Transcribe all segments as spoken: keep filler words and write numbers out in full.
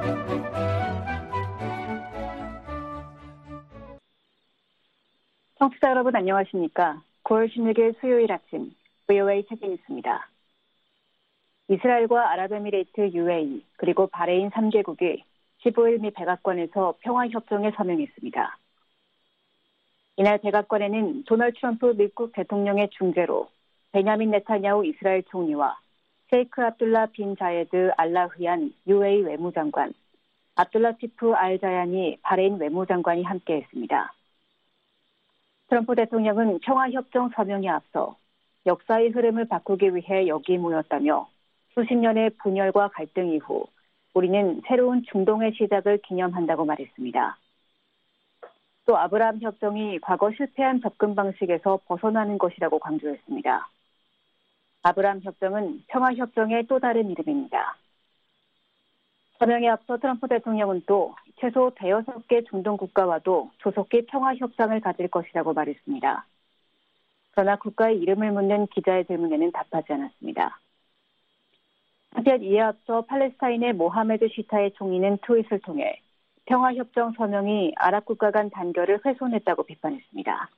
청취자 여러분 안녕하십니까? 구월 십육일 수요일 아침 브이오에이 책임있습니다. 이스라엘과 아랍에미레이트, 유에이이 그리고 바레인 삼 개국이 십오일 미 백악관에서 평화협정에 서명했습니다. 이날 백악관에는 도널드 트럼프 미국 대통령의 중재로 베냐민 네타냐후 이스라엘 총리와 셰이크 압둘라 빈 자예드 알라흐얀 유에이이 외무장관, 압둘라티프 알 자야니 바레인 외무장관이 함께했습니다. 트럼프 대통령은 평화협정 서명에 앞서 역사의 흐름을 바꾸기 위해 여기 모였다며 수십 년의 분열과 갈등 이후 우리는 새로운 중동의 시작을 기념한다고 말했습니다. 또 아브라함 협정이 과거 실패한 접근 방식에서 벗어나는 것이라고 강조했습니다. 아브라함 협정은 평화협정의 또 다른 이름입니다. 서명에 앞서 트럼프 대통령은 또 최소 대여섯 개 중동 국가와도 조속히 평화협상을 가질 것이라고 말했습니다. 그러나 국가의 이름을 묻는 기자의 질문에는 답하지 않았습니다. 한편 이에 앞서 팔레스타인의 모하메드 시타의 총리는 트윗을 통해 평화협정 서명이 아랍 국가 간 단결을 훼손했다고 비판했습니다.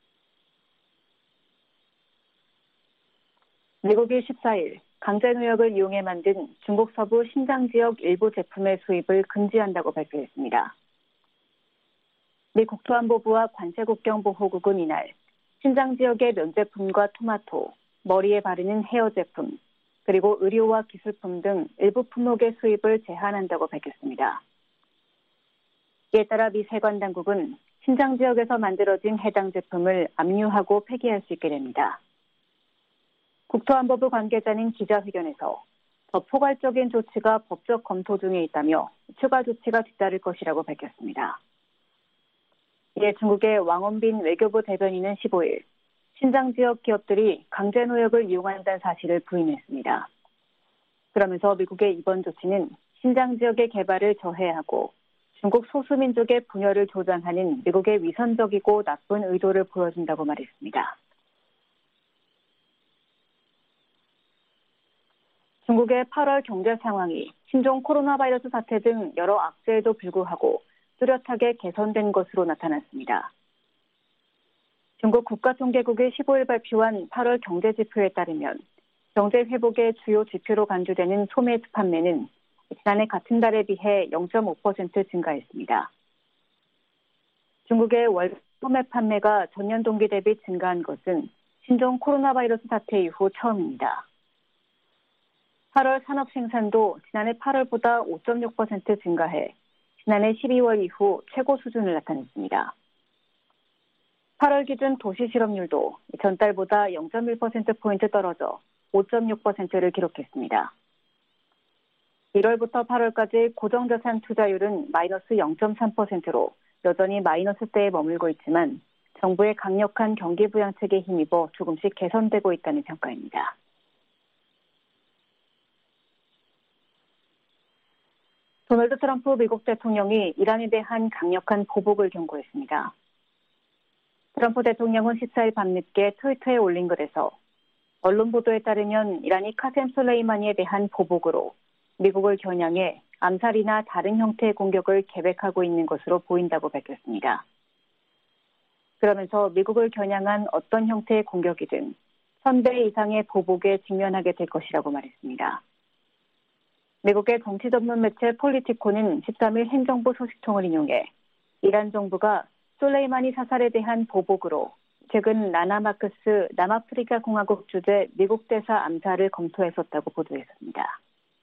미국이 십사일 강제노역을 이용해 만든 중국 서부 신장 지역 일부 제품의 수입을 금지한다고 발표했습니다. 미 국토안보부와 관세국경보호국은 이날 신장 지역의 면제품과 토마토, 머리에 바르는 헤어 제품, 그리고 의료와 기술품 등 일부 품목의 수입을 제한한다고 밝혔습니다. 이에 따라 미 세관 당국은 신장 지역에서 만들어진 해당 제품을 압류하고 폐기할 수 있게 됩니다. 국토안보부 관계자는 기자회견에서 더 포괄적인 조치가 법적 검토 중에 있다며 추가 조치가 뒤따를 것이라고 밝혔습니다. 이에 중국의 왕원빈 외교부 대변인은 십오일 신장 지역 기업들이 강제노역을 이용한다는 사실을 부인했습니다. 그러면서 미국의 이번 조치는 신장 지역의 개발을 저해하고 중국 소수민족의 분열을 조장하는 미국의 위선적이고 나쁜 의도를 보여준다고 말했습니다. 중국의 팔월 경제 상황이 신종 코로나 바이러스 사태 등 여러 악재에도 불구하고 뚜렷하게 개선된 것으로 나타났습니다. 중국 국가통계국이 십오일 발표한 팔월 경제지표에 따르면 경제 회복의 주요 지표로 간주되는 소매입 판매는 지난해 같은 달에 비해 영 점 오 퍼센트 증가했습니다. 중국의 월 소매 판매가 전년 동기 대비 증가한 것은 신종 코로나 바이러스 사태 이후 처음입니다. 팔월 산업 생산도 지난해 팔월보다 오 점 육 퍼센트 증가해 지난해 십이월 이후 최고 수준을 나타냈습니다. 팔월 기준 도시 실업률도 전달보다 영 점 일 퍼센트포인트 떨어져 오 점 육 퍼센트를 기록했습니다. 일월부터 팔월까지 고정자산 투자율은 마이너스 영 점 삼 퍼센트로 여전히 마이너스대에 머물고 있지만 정부의 강력한 경기 부양책에 힘입어 조금씩 개선되고 있다는 평가입니다. 도널드 트럼프 미국 대통령이 이란에 대한 강력한 보복을 경고했습니다. 트럼프 대통령은 십사일 밤늦게 트위터에 올린 글에서 언론 보도에 따르면 이란이 카셈 솔레이마니에 대한 보복으로 미국을 겨냥해 암살이나 다른 형태의 공격을 계획하고 있는 것으로 보인다고 밝혔습니다. 그러면서 미국을 겨냥한 어떤 형태의 공격이든 천 배 이상의 보복에 직면하게 될 것이라고 말했습니다. 미국의 정치 전문 매체 폴리티코는 십삼일 행정부 소식통을 인용해 이란 정부가 솔레이마니 사살에 대한 보복으로 최근 라나 마크스 남아프리카 공화국 주재 미국 대사 암살을 검토했었다고 보도했습니다.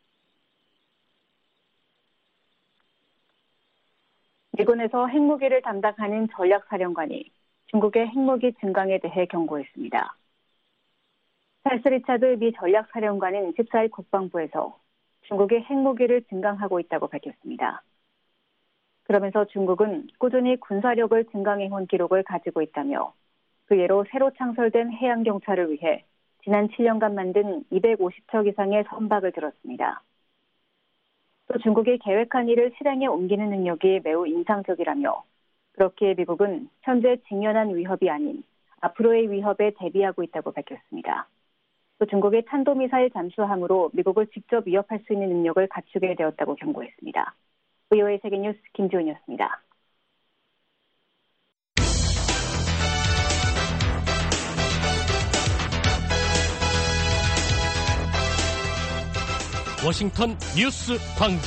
미군에서 핵무기를 담당하는 전략사령관이 중국의 핵무기 증강에 대해 경고했습니다. 찰스 리차드 미 전략사령관은 십사일 국방부에서 중국이 핵무기를 증강하고 있다고 밝혔습니다. 그러면서 중국은 꾸준히 군사력을 증강해온 기록을 가지고 있다며 그 예로 새로 창설된 해양경찰을 위해 지난 칠 년간 만든 이백오십 척 이상의 선박을 들었습니다. 또 중국이 계획한 일을 실행에 옮기는 능력이 매우 인상적이라며 그렇기에 미국은 현재 직면한 위협이 아닌 앞으로의 위협에 대비하고 있다고 밝혔습니다. 또 중국의 탄도미사일 잠수함으로 미국을 직접 위협할 수 있는 능력을 갖추게 되었다고 경고했습니다. 브이오에이 세계뉴스 김지훈이었습니다. 워싱턴 뉴스 광장.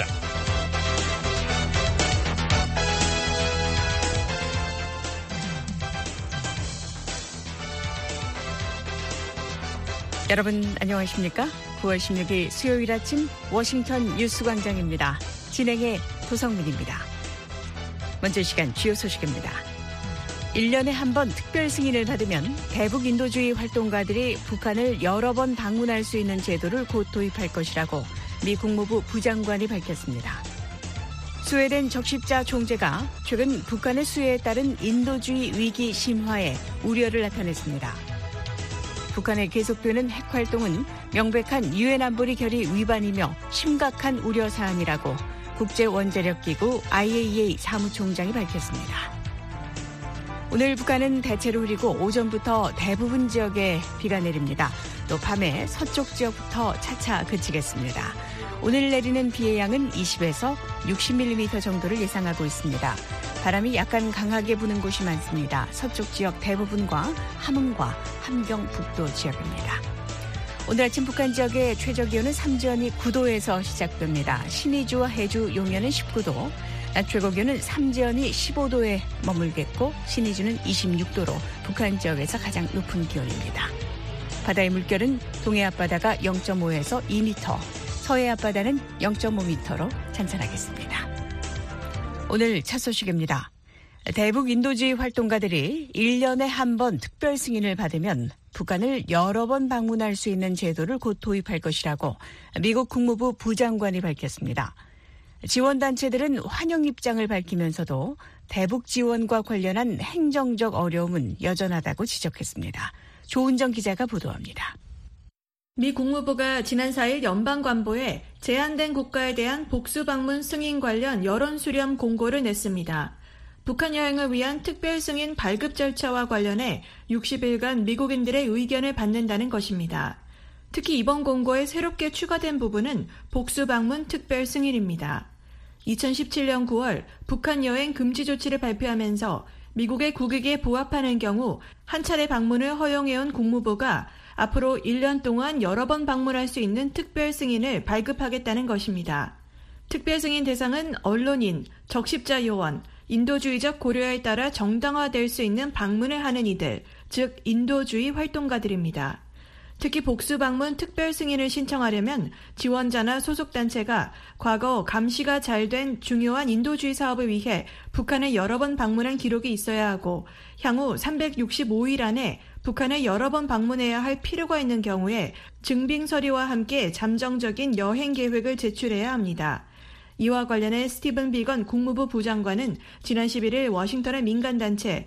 여러분 안녕하십니까? 구월 십육일 수요일 아침 워싱턴 뉴스 광장입니다. 진행의 도성민입니다. 먼저 이 시간 주요 소식입니다. 일 년에 한 번 특별 승인을 받으면 대북 인도주의 활동가들이 북한을 여러 번 방문할 수 있는 제도를 곧 도입할 것이라고 미 국무부 부장관이 밝혔습니다. 스웨덴 적십자 총재가 최근 북한의 수혜에 따른 인도주의 위기 심화에 우려를 나타냈습니다. 북한의 계속되는 핵 활동은 명백한 유엔 안보리 결의 위반이며 심각한 우려 사안이라고 국제원자력기구 아이에이이에이 사무총장이 밝혔습니다. 오늘 북한은 대체로 흐리고 오전부터 대부분 지역에 비가 내립니다. 또 밤에 서쪽 지역부터 차차 그치겠습니다. 오늘 내리는 비의 양은 이십에서 육십 밀리미터 정도를 예상하고 있습니다. 바람이 약간 강하게 부는 곳이 많습니다. 서쪽 지역 대부분과 함흥과 함경북도 지역입니다. 오늘 아침 북한 지역의 최저기온은 삼지연이 구 도에서 시작됩니다. 신의주와 해주, 용현은 십구 도, 낮 최고기온은 삼지연이 십오 도에 머물겠고 신의주는 이십육 도로 북한 지역에서 가장 높은 기온입니다. 바다의 물결은 동해 앞바다가 영 점 오에서 이 미터, 서해 앞바다는 영 점 오 미터로 잔잔하겠습니다. 오늘 첫 소식입니다. 대북 인도주의 활동가들이 일 년에 한 번 특별 승인을 받으면 북한을 여러 번 방문할 수 있는 제도를 곧 도입할 것이라고 미국 국무부 부장관이 밝혔습니다. 지원단체들은 환영 입장을 밝히면서도 대북 지원과 관련한 행정적 어려움은 여전하다고 지적했습니다. 조은정 기자가 보도합니다. 미 국무부가 지난 사일 연방관보에 제한된 국가에 대한 복수 방문 승인 관련 여론 수렴 공고를 냈습니다. 북한 여행을 위한 특별 승인 발급 절차와 관련해 육십 일간 미국인들의 의견을 받는다는 것입니다. 특히 이번 공고에 새롭게 추가된 부분은 복수 방문 특별 승인입니다. 이천십칠 년 구월 북한 여행 금지 조치를 발표하면서 미국의 국익에 부합하는 경우 한 차례 방문을 허용해온 국무부가 앞으로 일 년 동안 여러 번 방문할 수 있는 특별 승인을 발급하겠다는 것입니다. 특별 승인 대상은 언론인, 적십자 요원, 인도주의적 고려에 따라 정당화될 수 있는 방문을 하는 이들, 즉 인도주의 활동가들입니다. 특히 복수 방문 특별 승인을 신청하려면 지원자나 소속단체가 과거 감시가 잘 된 중요한 인도주의 사업을 위해 북한에 여러 번 방문한 기록이 있어야 하고 향후 삼백육십오 일 안에 북한에 여러 번 방문해야 할 필요가 있는 경우에 증빙 서류와 함께 잠정적인 여행 계획을 제출해야 합니다. 이와 관련해 스티븐 비건 국무부 부장관은 지난 십일일 워싱턴의 민간단체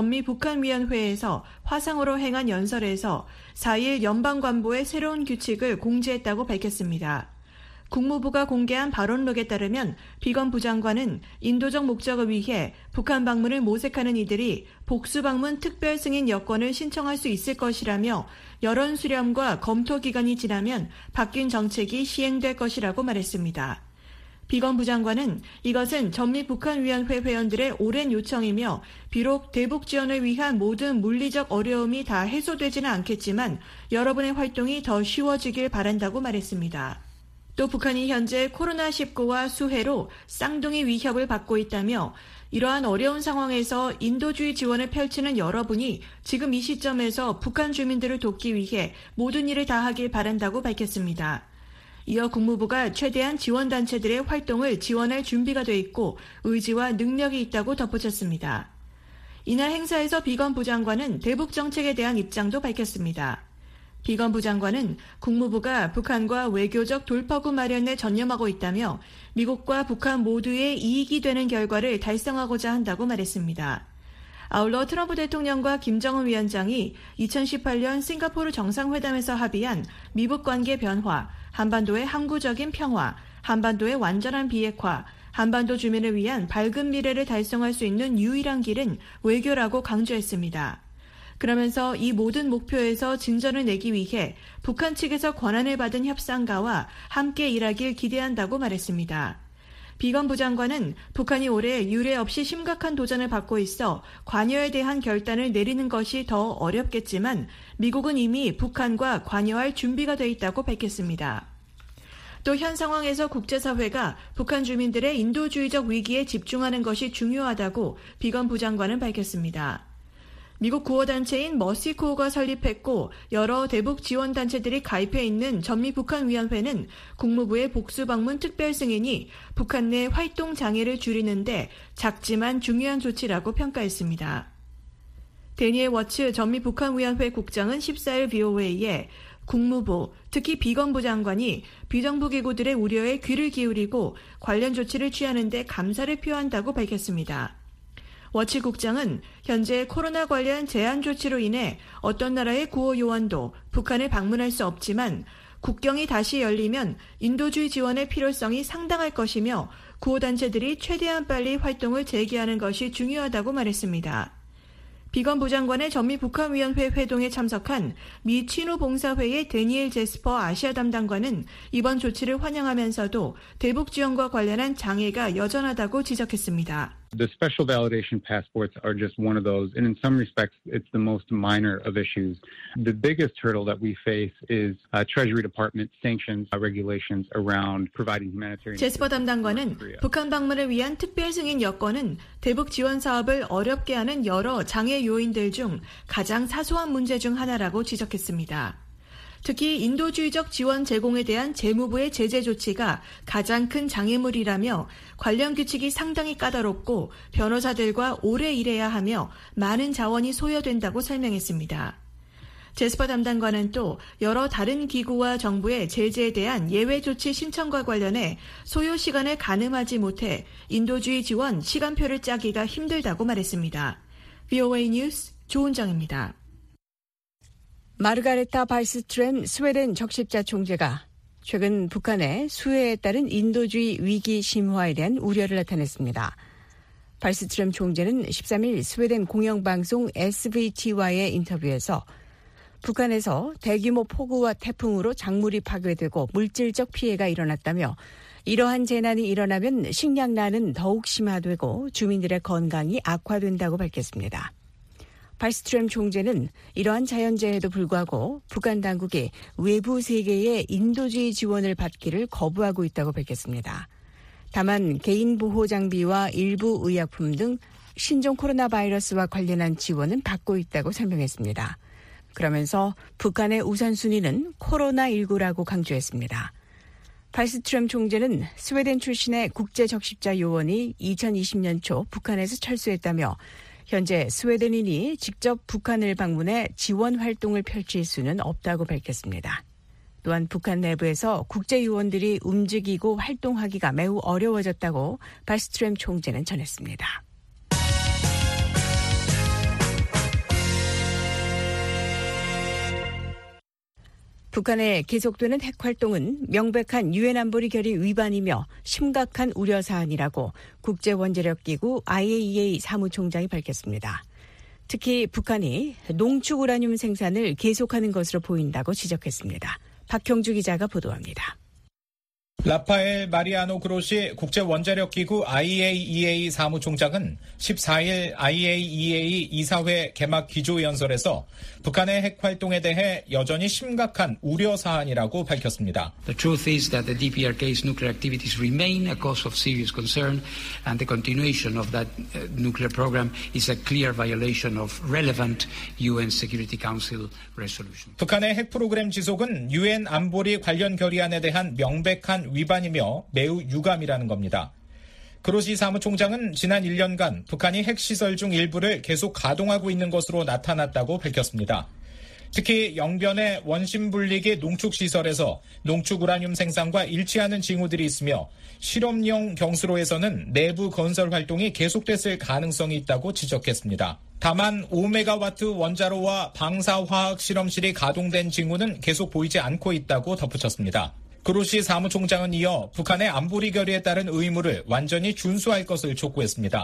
전미북한위원회에서 화상으로 행한 연설에서 사일 연방관보의 새로운 규칙을 공지했다고 밝혔습니다. 국무부가 공개한 발언록에 따르면 비건 부장관은 인도적 목적을 위해 북한 방문을 모색하는 이들이 복수방문 특별 승인 여권을 신청할 수 있을 것이라며 여론 수렴과 검토 기간이 지나면 바뀐 정책이 시행될 것이라고 말했습니다. 비건 부장관은 이것은 전미북한위원회 회원들의 오랜 요청이며 비록 대북 지원을 위한 모든 물리적 어려움이 다 해소되지는 않겠지만 여러분의 활동이 더 쉬워지길 바란다고 말했습니다. 또 북한이 현재 코로나 십구와 수해로 쌍둥이 위협을 받고 있다며 이러한 어려운 상황에서 인도주의 지원을 펼치는 여러분이 지금 이 시점에서 북한 주민들을 돕기 위해 모든 일을 다하길 바란다고 밝혔습니다. 이어 국무부가 최대한 지원단체들의 활동을 지원할 준비가 돼 있고 의지와 능력이 있다고 덧붙였습니다. 이날 행사에서 비건 부장관은 대북 정책에 대한 입장도 밝혔습니다. 비건 부장관은 국무부가 북한과 외교적 돌파구 마련에 전념하고 있다며 미국과 북한 모두의 이익이 되는 결과를 달성하고자 한다고 말했습니다. 아울러 트럼프 대통령과 김정은 위원장이 이천십팔 년 싱가포르 정상회담에서 합의한 미북 관계 변화, 한반도의 항구적인 평화, 한반도의 완전한 비핵화, 한반도 주민을 위한 밝은 미래를 달성할 수 있는 유일한 길은 외교라고 강조했습니다. 그러면서 이 모든 목표에서 진전을 내기 위해 북한 측에서 권한을 받은 협상가와 함께 일하길 기대한다고 말했습니다. 비건 부장관은 북한이 올해 유례 없이 심각한 도전을 받고 있어 관여에 대한 결단을 내리는 것이 더 어렵겠지만 미국은 이미 북한과 관여할 준비가 돼 있다고 밝혔습니다. 또 현 상황에서 국제사회가 북한 주민들의 인도주의적 위기에 집중하는 것이 중요하다고 비건 부장관은 밝혔습니다. 미국 구호단체인 머시코어가 설립했고 여러 대북 지원단체들이 가입해 있는 전미북한위원회는 국무부의 복수방문 특별승인이 북한 내 활동 장애를 줄이는데 작지만 중요한 조치라고 평가했습니다. 데니엘 워츠 전미북한위원회 국장은 십사일 브이오에이에 국무부, 특히 비건부 장관이 비정부기구들의 우려에 귀를 기울이고 관련 조치를 취하는 데 감사를 표한다고 밝혔습니다. 워치 국장은 현재 코로나 관련 제한 조치로 인해 어떤 나라의 구호 요원도 북한을 방문할 수 없지만 국경이 다시 열리면 인도주의 지원의 필요성이 상당할 것이며 구호단체들이 최대한 빨리 활동을 재개하는 것이 중요하다고 말했습니다. 비건 부장관의 전미북한위원회 회동에 참석한 미 친후봉사회의 데니엘 제스퍼 아시아 담당관은 이번 조치를 환영하면서도 대북 지원과 관련한 장애가 여전하다고 지적했습니다. The special validation passports are just one of those, and in some respects, it's the most minor of issues. The biggest hurdle that we face is uh, Treasury Department sanctions uh, regulations around providing humanitarian. 제스퍼 담당관은 북한 방문을 위한 특별 승인 여건은 대북 지원 사업을 어렵게 하는 여러 장애 요인들 중 가장 사소한 문제 중 하나라고 지적했습니다. 특히 인도주의적 지원 제공에 대한 재무부의 제재 조치가 가장 큰 장애물이라며 관련 규칙이 상당히 까다롭고 변호사들과 오래 일해야 하며 많은 자원이 소요된다고 설명했습니다. 제스퍼 담당관은 또 여러 다른 기구와 정부의 제재에 대한 예외 조치 신청과 관련해 소요 시간을 가늠하지 못해 인도주의 지원 시간표를 짜기가 힘들다고 말했습니다. 브이오에이 뉴스 조은정입니다. 마르가레타 발스트렘 스웨덴 적십자 총재가 최근 북한의 수해에 따른 인도주의 위기 심화에 대한 우려를 나타냈습니다. 발스트렘 총재는 십삼일 스웨덴 공영방송 에스브이티와의 인터뷰에서 북한에서 대규모 폭우와 태풍으로 작물이 파괴되고 물질적 피해가 일어났다며 이러한 재난이 일어나면 식량난은 더욱 심화되고 주민들의 건강이 악화된다고 밝혔습니다. 발스트렘 총재는 이러한 자연재해에도 불구하고 북한 당국이 외부 세계의 인도주의 지원을 받기를 거부하고 있다고 밝혔습니다. 다만 개인보호 장비와 일부 의약품 등 신종 코로나 바이러스와 관련한 지원은 받고 있다고 설명했습니다. 그러면서 북한의 우선순위는 코로나십구라고 강조했습니다. 발스트렘 총재는 스웨덴 출신의 국제적십자 요원이 이천이십년 초 북한에서 철수했다며 현재 스웨덴인이 직접 북한을 방문해 지원 활동을 펼칠 수는 없다고 밝혔습니다. 또한 북한 내부에서 국제요원들이 움직이고 활동하기가 매우 어려워졌다고 발스트렘 총재는 전했습니다. 북한의 계속되는 핵활동은 명백한 유엔 안보리 결의 위반이며 심각한 우려사안이라고 국제원자력기구 아이에이이에이 사무총장이 밝혔습니다. 특히 북한이 농축 우라늄 생산을 계속하는 것으로 보인다고 지적했습니다. 박형주 기자가 보도합니다. 라파엘 마리아노 그로시 국제원자력기구 아이에이이에이 사무총장은 십사일 아이에이이에이 이사회 개막 기조연설에서 북한의 핵활동에 대해 여전히 심각한 우려사안이라고 밝혔습니다. The truth is that the 디피아르케이's nuclear activities remain a cause of serious concern and the continuation of that nuclear program is a clear violation of relevant 유엔 Security Council resolution. 북한의 핵 프로그램 지속은 유엔 안보리 관련 결의안에 대한 명백한 위반이며 매우 유감이라는 겁니다. 그로시 사무총장은 지난 일 년간 북한이 핵시설 중 일부를 계속 가동하고 있는 것으로 나타났다고 밝혔습니다. 특히 영변의 원심분리기 농축시설에서 농축 우라늄 생산과 일치하는 징후들이 있으며 실험용 경수로에서는 내부 건설 활동이 계속됐을 가능성이 있다고 지적했습니다. 다만 오 메가와트 원자로와 방사화학 실험실이 가동된 징후는 계속 보이지 않고 있다고 덧붙였습니다. 그로시 사무총장은 이어 북한의 안보리 결의에 따른 의무를 완전히 준수할 것을 촉구했습니다.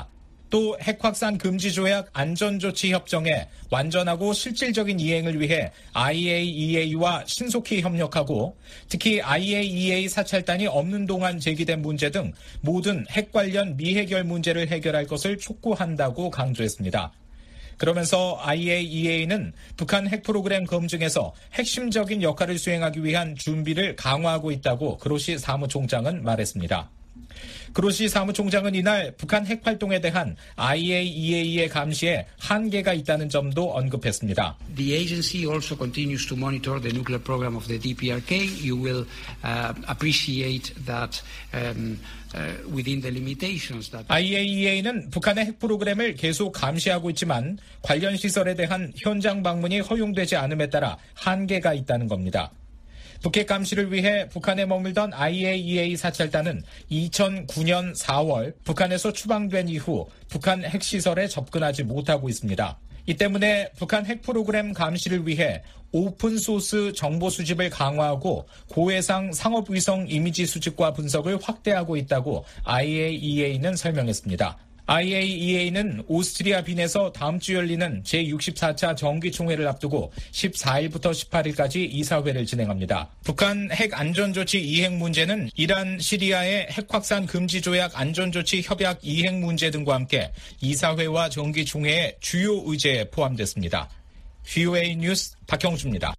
또 핵확산 금지 조약 안전조치 협정의 완전하고 실질적인 이행을 위해 아이에이이에이와 신속히 협력하고 특히 아이에이이에이 사찰단이 없는 동안 제기된 문제 등 모든 핵 관련 미해결 문제를 해결할 것을 촉구한다고 강조했습니다. 그러면서 아이에이이에이는 북한 핵 프로그램 검증에서 핵심적인 역할을 수행하기 위한 준비를 강화하고 있다고 그로시 사무총장은 말했습니다. 그로시 사무총장은 이날 북한 핵 활동에 대한 아이에이이에이의 감시에 한계가 있다는 점도 언급했습니다. The agency also continues to monitor the nuclear program of the 디피아르케이. You will uh, appreciate that um, uh, within the limitations that 아이에이이에이는 북한의 핵 프로그램을 계속 감시하고 있지만 관련 시설에 대한 현장 방문이 허용되지 않음에 따라 한계가 있다는 겁니다. 북핵 감시를 위해 북한에 머물던 아이에이이에이 사찰단은 이천구 년 사월 북한에서 추방된 이후 북한 핵시설에 접근하지 못하고 있습니다. 이 때문에 북한 핵 프로그램 감시를 위해 오픈소스 정보 수집을 강화하고 고해상 상업위성 이미지 수집과 분석을 확대하고 있다고 아이에이이에이는 설명했습니다. 아이에이이에이는 오스트리아 빈에서 다음 주 열리는 제육십사 차 정기총회를 앞두고 십사일부터 십팔일까지 이사회를 진행합니다. 북한 핵 안전조치 이행 문제는 이란, 시리아의 핵 확산 금지 조약 안전조치 협약 이행 문제 등과 함께 이사회와 정기총회의 주요 의제에 포함됐습니다. 브이오에이 뉴스 박형주입니다.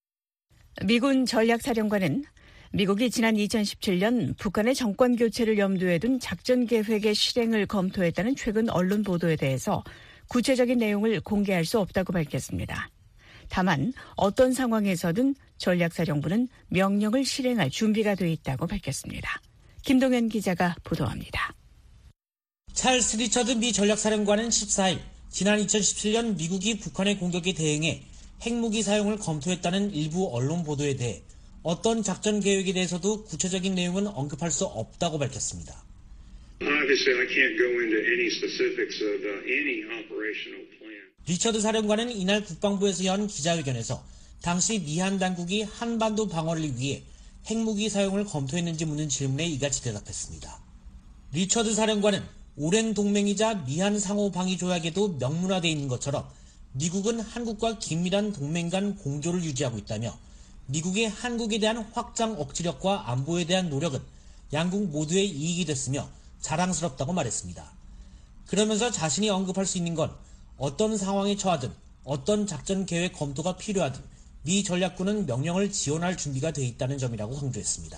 미군 전략사령관은 미국이 지난 이천십칠 년 북한의 정권 교체를 염두에 둔 작전 계획의 실행을 검토했다는 최근 언론 보도에 대해서 구체적인 내용을 공개할 수 없다고 밝혔습니다. 다만 어떤 상황에서든 전략사령부는 명령을 실행할 준비가 돼 있다고 밝혔습니다. 김동현 기자가 보도합니다. 찰스 리처드 미 전략사령관은 십사일 지난 이천십칠 년 미국이 북한의 공격에 대응해 핵무기 사용을 검토했다는 일부 언론 보도에 대해 어떤 작전 계획에 대해서도 구체적인 내용은 언급할 수 없다고 밝혔습니다. 리처드 사령관은 이날 국방부에서 연 기자회견에서 당시 미한 당국이 한반도 방어를 위해 핵무기 사용을 검토했는지 묻는 질문에 이같이 대답했습니다. 리처드 사령관은 오랜 동맹이자 미한 상호 방위 조약에도 명문화되어 있는 것처럼 미국은 한국과 긴밀한 동맹 간 공조를 유지하고 있다며 미국의 한국에 대한 확장 억지력과 안보에 대한 노력은 양국 모두의 이익이 됐으며 자랑스럽다고 말했습니다. 그러면서 자신이 언급할 수 있는 건 어떤 상황에 처하든 어떤 작전 계획 검토가 필요하든 미 전략군은 명령을 지원할 준비가 돼 있다는 점이라고 강조했습니다.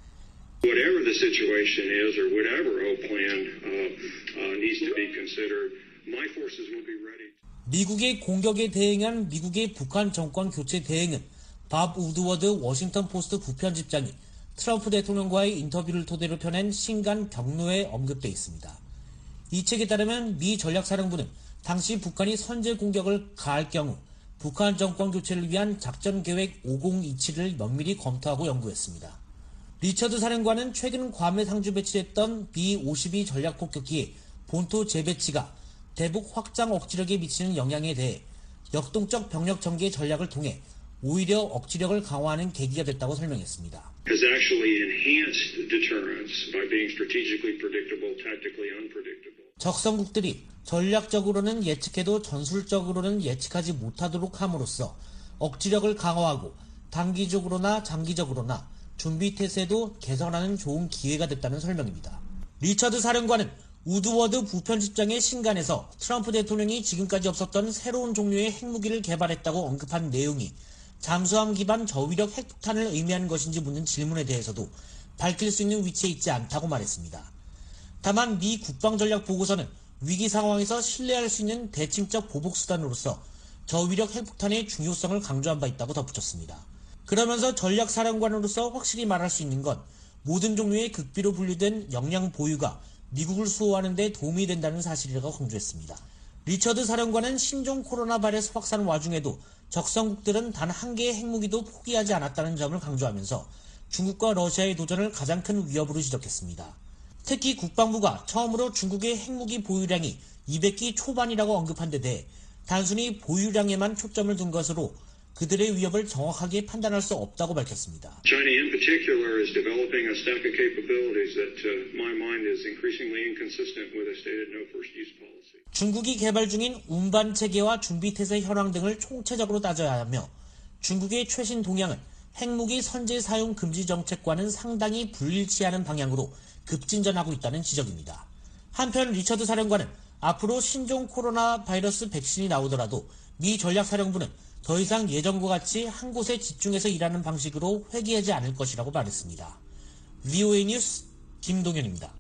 Whatever the situation is or whatever O plan uh, uh, needs to be considered, my forces will be ready. 미국의 공격에 대응한 미국의 북한 정권 교체 대응은 밥 우드워드 워싱턴 포스트 부편집장이 트럼프 대통령과의 인터뷰를 토대로 펴낸 신간 경로에 언급돼 있습니다. 이 책에 따르면 미 전략사령부는 당시 북한이 선제 공격을 가할 경우 북한 정권 교체를 위한 작전계획 오공이칠을 면밀히 검토하고 연구했습니다. 리처드 사령관은 최근 괌에 상주 배치됐던 비 오십이 전략폭격기의 본토 재배치가 대북 확장 억지력에 미치는 영향에 대해 역동적 병력 전개 전략을 통해 오히려 억지력을 강화하는 계기가 됐다고 설명했습니다. Has actually enhanced deterrence by being strategically predictable, tactically unpredictable. 적성국들이 전략적으로는 예측해도 전술적으로는 예측하지 못하도록 함으로써 억지력을 강화하고 단기적으로나 장기적으로나 준비 태세도 개선하는 좋은 기회가 됐다는 설명입니다. 리처드 사령관은 우드워드 부편집장의 신간에서 트럼프 대통령이 지금까지 없었던 새로운 종류의 핵무기를 개발했다고 언급한 내용이 잠수함 기반 저위력 핵폭탄을 의미하는 것인지 묻는 질문에 대해서도 밝힐 수 있는 위치에 있지 않다고 말했습니다. 다만 미 국방전략보고서는 위기 상황에서 신뢰할 수 있는 대칭적 보복수단으로서 저위력 핵폭탄의 중요성을 강조한 바 있다고 덧붙였습니다. 그러면서 전략사령관으로서 확실히 말할 수 있는 건 모든 종류의 극비로 분류된 역량 보유가 미국을 수호하는 데 도움이 된다는 사실이라고 강조했습니다. 리처드 사령관은 신종 코로나 바이러스 확산 와중에도 적성국들은 단 한 개의 핵무기도 포기하지 않았다는 점을 강조하면서 중국과 러시아의 도전을 가장 큰 위협으로 지적했습니다. 특히 국방부가 처음으로 중국의 핵무기 보유량이 이백 기 초반이라고 언급한 데 대해 단순히 보유량에만 초점을 둔 것으로 그들의 위협을 정확하게 판단할 수 없다고 밝혔습니다. China in particular is developing a stack of capabilities that, to my mind, is increasingly inconsistent with a stated no first use policy. 중국이 개발 중인 운반 체계와 준비태세 현황 등을 총체적으로 따져야 하며 중국의 최신 동향은 핵무기 선제 사용 금지 정책과는 상당히 불일치하는 방향으로 급진전하고 있다는 지적입니다. 한편 리처드 사령관은 앞으로 신종 코로나 바이러스 백신이 나오더라도 미 전략사령부는 더 이상 예전과 같이 한 곳에 집중해서 일하는 방식으로 회귀하지 않을 것이라고 말했습니다. 브이오에이 뉴스 김동현입니다.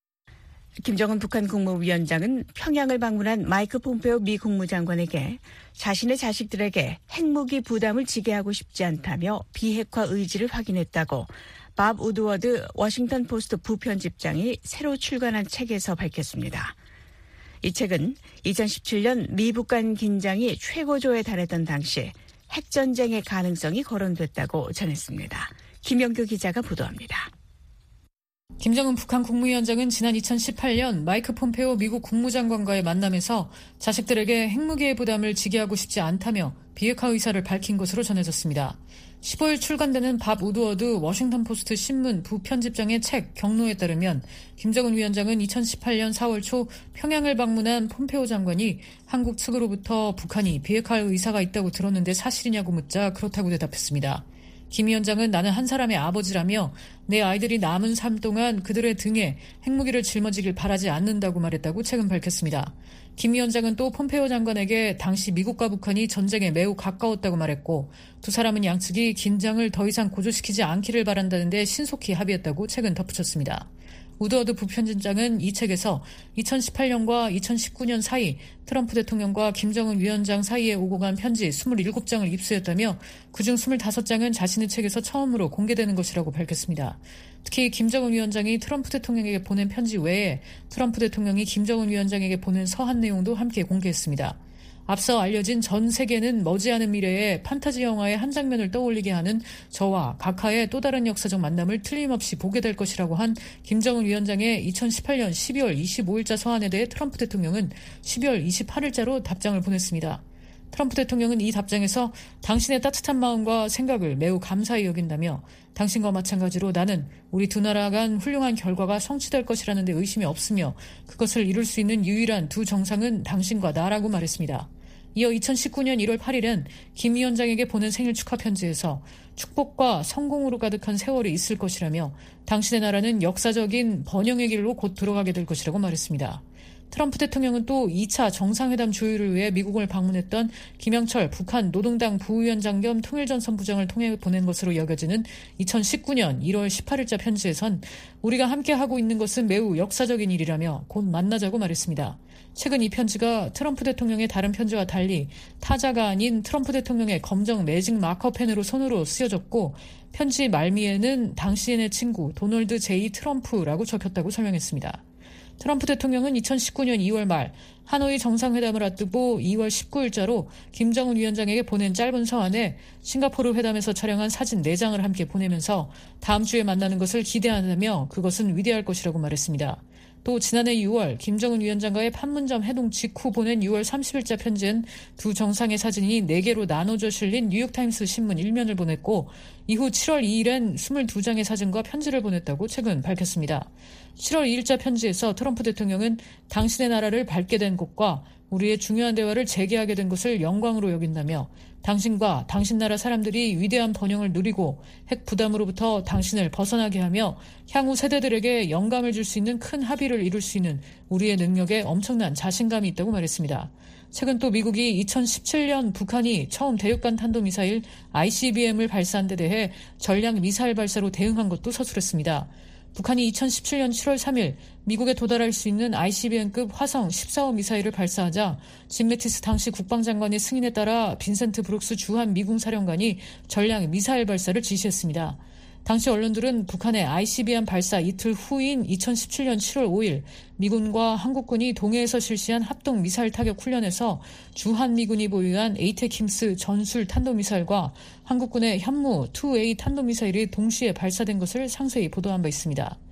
김정은 북한 국무위원장은 평양을 방문한 마이크 폼페오 미 국무장관에게 자신의 자식들에게 핵무기 부담을 지게 하고 싶지 않다며 비핵화 의지를 확인했다고 밥 우드워드 워싱턴 포스트 부편집장이 새로 출간한 책에서 밝혔습니다. 이 책은 이천십칠 년 미북 간 긴장이 최고조에 달했던 당시 핵전쟁의 가능성이 거론됐다고 전했습니다. 김영규 기자가 보도합니다. 김정은 북한 국무위원장은 지난 이천십팔 년 마이크 폼페오 미국 국무장관과의 만남에서 자식들에게 핵무기의 부담을 지게 하고 싶지 않다며 비핵화 의사를 밝힌 것으로 전해졌습니다. 십오 일 출간되는 밥 우드워드 워싱턴 포스트 신문 부편집장의 책 경로에 따르면 김정은 위원장은 이천십팔 년 사월 초 평양을 방문한 폼페오 장관이 한국 측으로부터 북한이 비핵화할 의사가 있다고 들었는데 사실이냐고 묻자 그렇다고 대답했습니다. 김 위원장은 나는 한 사람의 아버지라며 내 아이들이 남은 삶 동안 그들의 등에 핵무기를 짊어지길 바라지 않는다고 말했다고 책은 밝혔습니다. 김 위원장은 또 폼페오 장관에게 당시 미국과 북한이 전쟁에 매우 가까웠다고 말했고 두 사람은 양측이 긴장을 더 이상 고조시키지 않기를 바란다는 데 신속히 합의했다고 책은 덧붙였습니다. 우드워드 부편집장은 이 책에서 이천십팔 년과 이천십구 년 사이 트럼프 대통령과 김정은 위원장 사이에 오고 간 편지 이십칠 장을 입수했다며 그중 이십오 장은 자신의 책에서 처음으로 공개되는 것이라고 밝혔습니다. 특히 김정은 위원장이 트럼프 대통령에게 보낸 편지 외에 트럼프 대통령이 김정은 위원장에게 보낸 서한 내용도 함께 공개했습니다. 앞서 알려진 전 세계는 머지않은 미래에 판타지 영화의 한 장면을 떠올리게 하는 저와 각하의 또 다른 역사적 만남을 틀림없이 보게 될 것이라고 한 김정은 위원장의 이천십팔 년 십이월 이십오일자 서한에 대해 트럼프 대통령은 십이월 이십팔일자로 답장을 보냈습니다. 트럼프 대통령은 이 답장에서 당신의 따뜻한 마음과 생각을 매우 감사히 여긴다며 당신과 마찬가지로 나는 우리 두 나라 간 훌륭한 결과가 성취될 것이라는 데 의심이 없으며 그것을 이룰 수 있는 유일한 두 정상은 당신과 나라고 말했습니다. 이어 이천십구 년 일월 팔일엔 김 위원장에게 보낸 생일 축하 편지에서 축복과 성공으로 가득한 세월이 있을 것이라며 당신의 나라는 역사적인 번영의 길로 곧 들어가게 될 것이라고 말했습니다. 트럼프 대통령은 또 이 차 정상회담 조율을 위해 미국을 방문했던 김영철 북한 노동당 부위원장 겸 통일전선 부장을 통해 보낸 것으로 여겨지는 이천십구 년 일월 십팔일자 편지에선 우리가 함께하고 있는 것은 매우 역사적인 일이라며 곧 만나자고 말했습니다. 최근 이 편지가 트럼프 대통령의 다른 편지와 달리 타자가 아닌 트럼프 대통령의 검정 매직 마커펜으로 손으로 쓰여졌고 편지 말미에는 당신의 친구 도널드 제이 트럼프라고 적혔다고 설명했습니다. 트럼프 대통령은 이천십구 년 이월 말 하노이 정상회담을 앞두고 이월 십구일자로 김정은 위원장에게 보낸 짧은 서한에 싱가포르 회담에서 촬영한 사진 네 장을 함께 보내면서 다음 주에 만나는 것을 기대한다며 그것은 위대할 것이라고 말했습니다. 또 지난해 유월 김정은 위원장과의 판문점 회동 직후 보낸 유월 삼십일자 편지엔 두 정상의 사진이 네 개로 나눠져 실린 뉴욕타임스 신문 일면을 보냈고 이후 칠월 이일엔 이십이 장의 사진과 편지를 보냈다고 최근 밝혔습니다. 칠월 이일자 편지에서 트럼프 대통령은 당신의 나라를 밟게 된 것과 우리의 중요한 대화를 재개하게 된 것을 영광으로 여긴다며 당신과 당신 나라 사람들이 위대한 번영을 누리고 핵 부담으로부터 당신을 벗어나게 하며 향후 세대들에게 영감을 줄 수 있는 큰 합의를 이룰 수 있는 우리의 능력에 엄청난 자신감이 있다고 말했습니다. 최근 또 미국이 이천십칠 년 북한이 처음 대륙간 탄도미사일 아이씨비엠을 발사한 데 대해 전략 미사일 발사로 대응한 것도 서술했습니다. 북한이 이천십칠 년 칠월 삼일 미국에 도달할 수 있는 아이씨비엠급 화성 십사호 미사일을 발사하자 짐 매티스 당시 국방장관의 승인에 따라 빈센트 브룩스 주한 미군 사령관이 전략 미사일 발사를 지시했습니다. 당시 언론들은 북한의 아이씨비엠 발사 이틀 후인 이천십칠 년 칠월 오일 미군과 한국군이 동해에서 실시한 합동 미사일 타격 훈련에서 주한미군이 보유한 에이테킴스 전술 탄도미사일과 한국군의 현무 투 에이 탄도미사일이 동시에 발사된 것을 상세히 보도한 바 있습니다.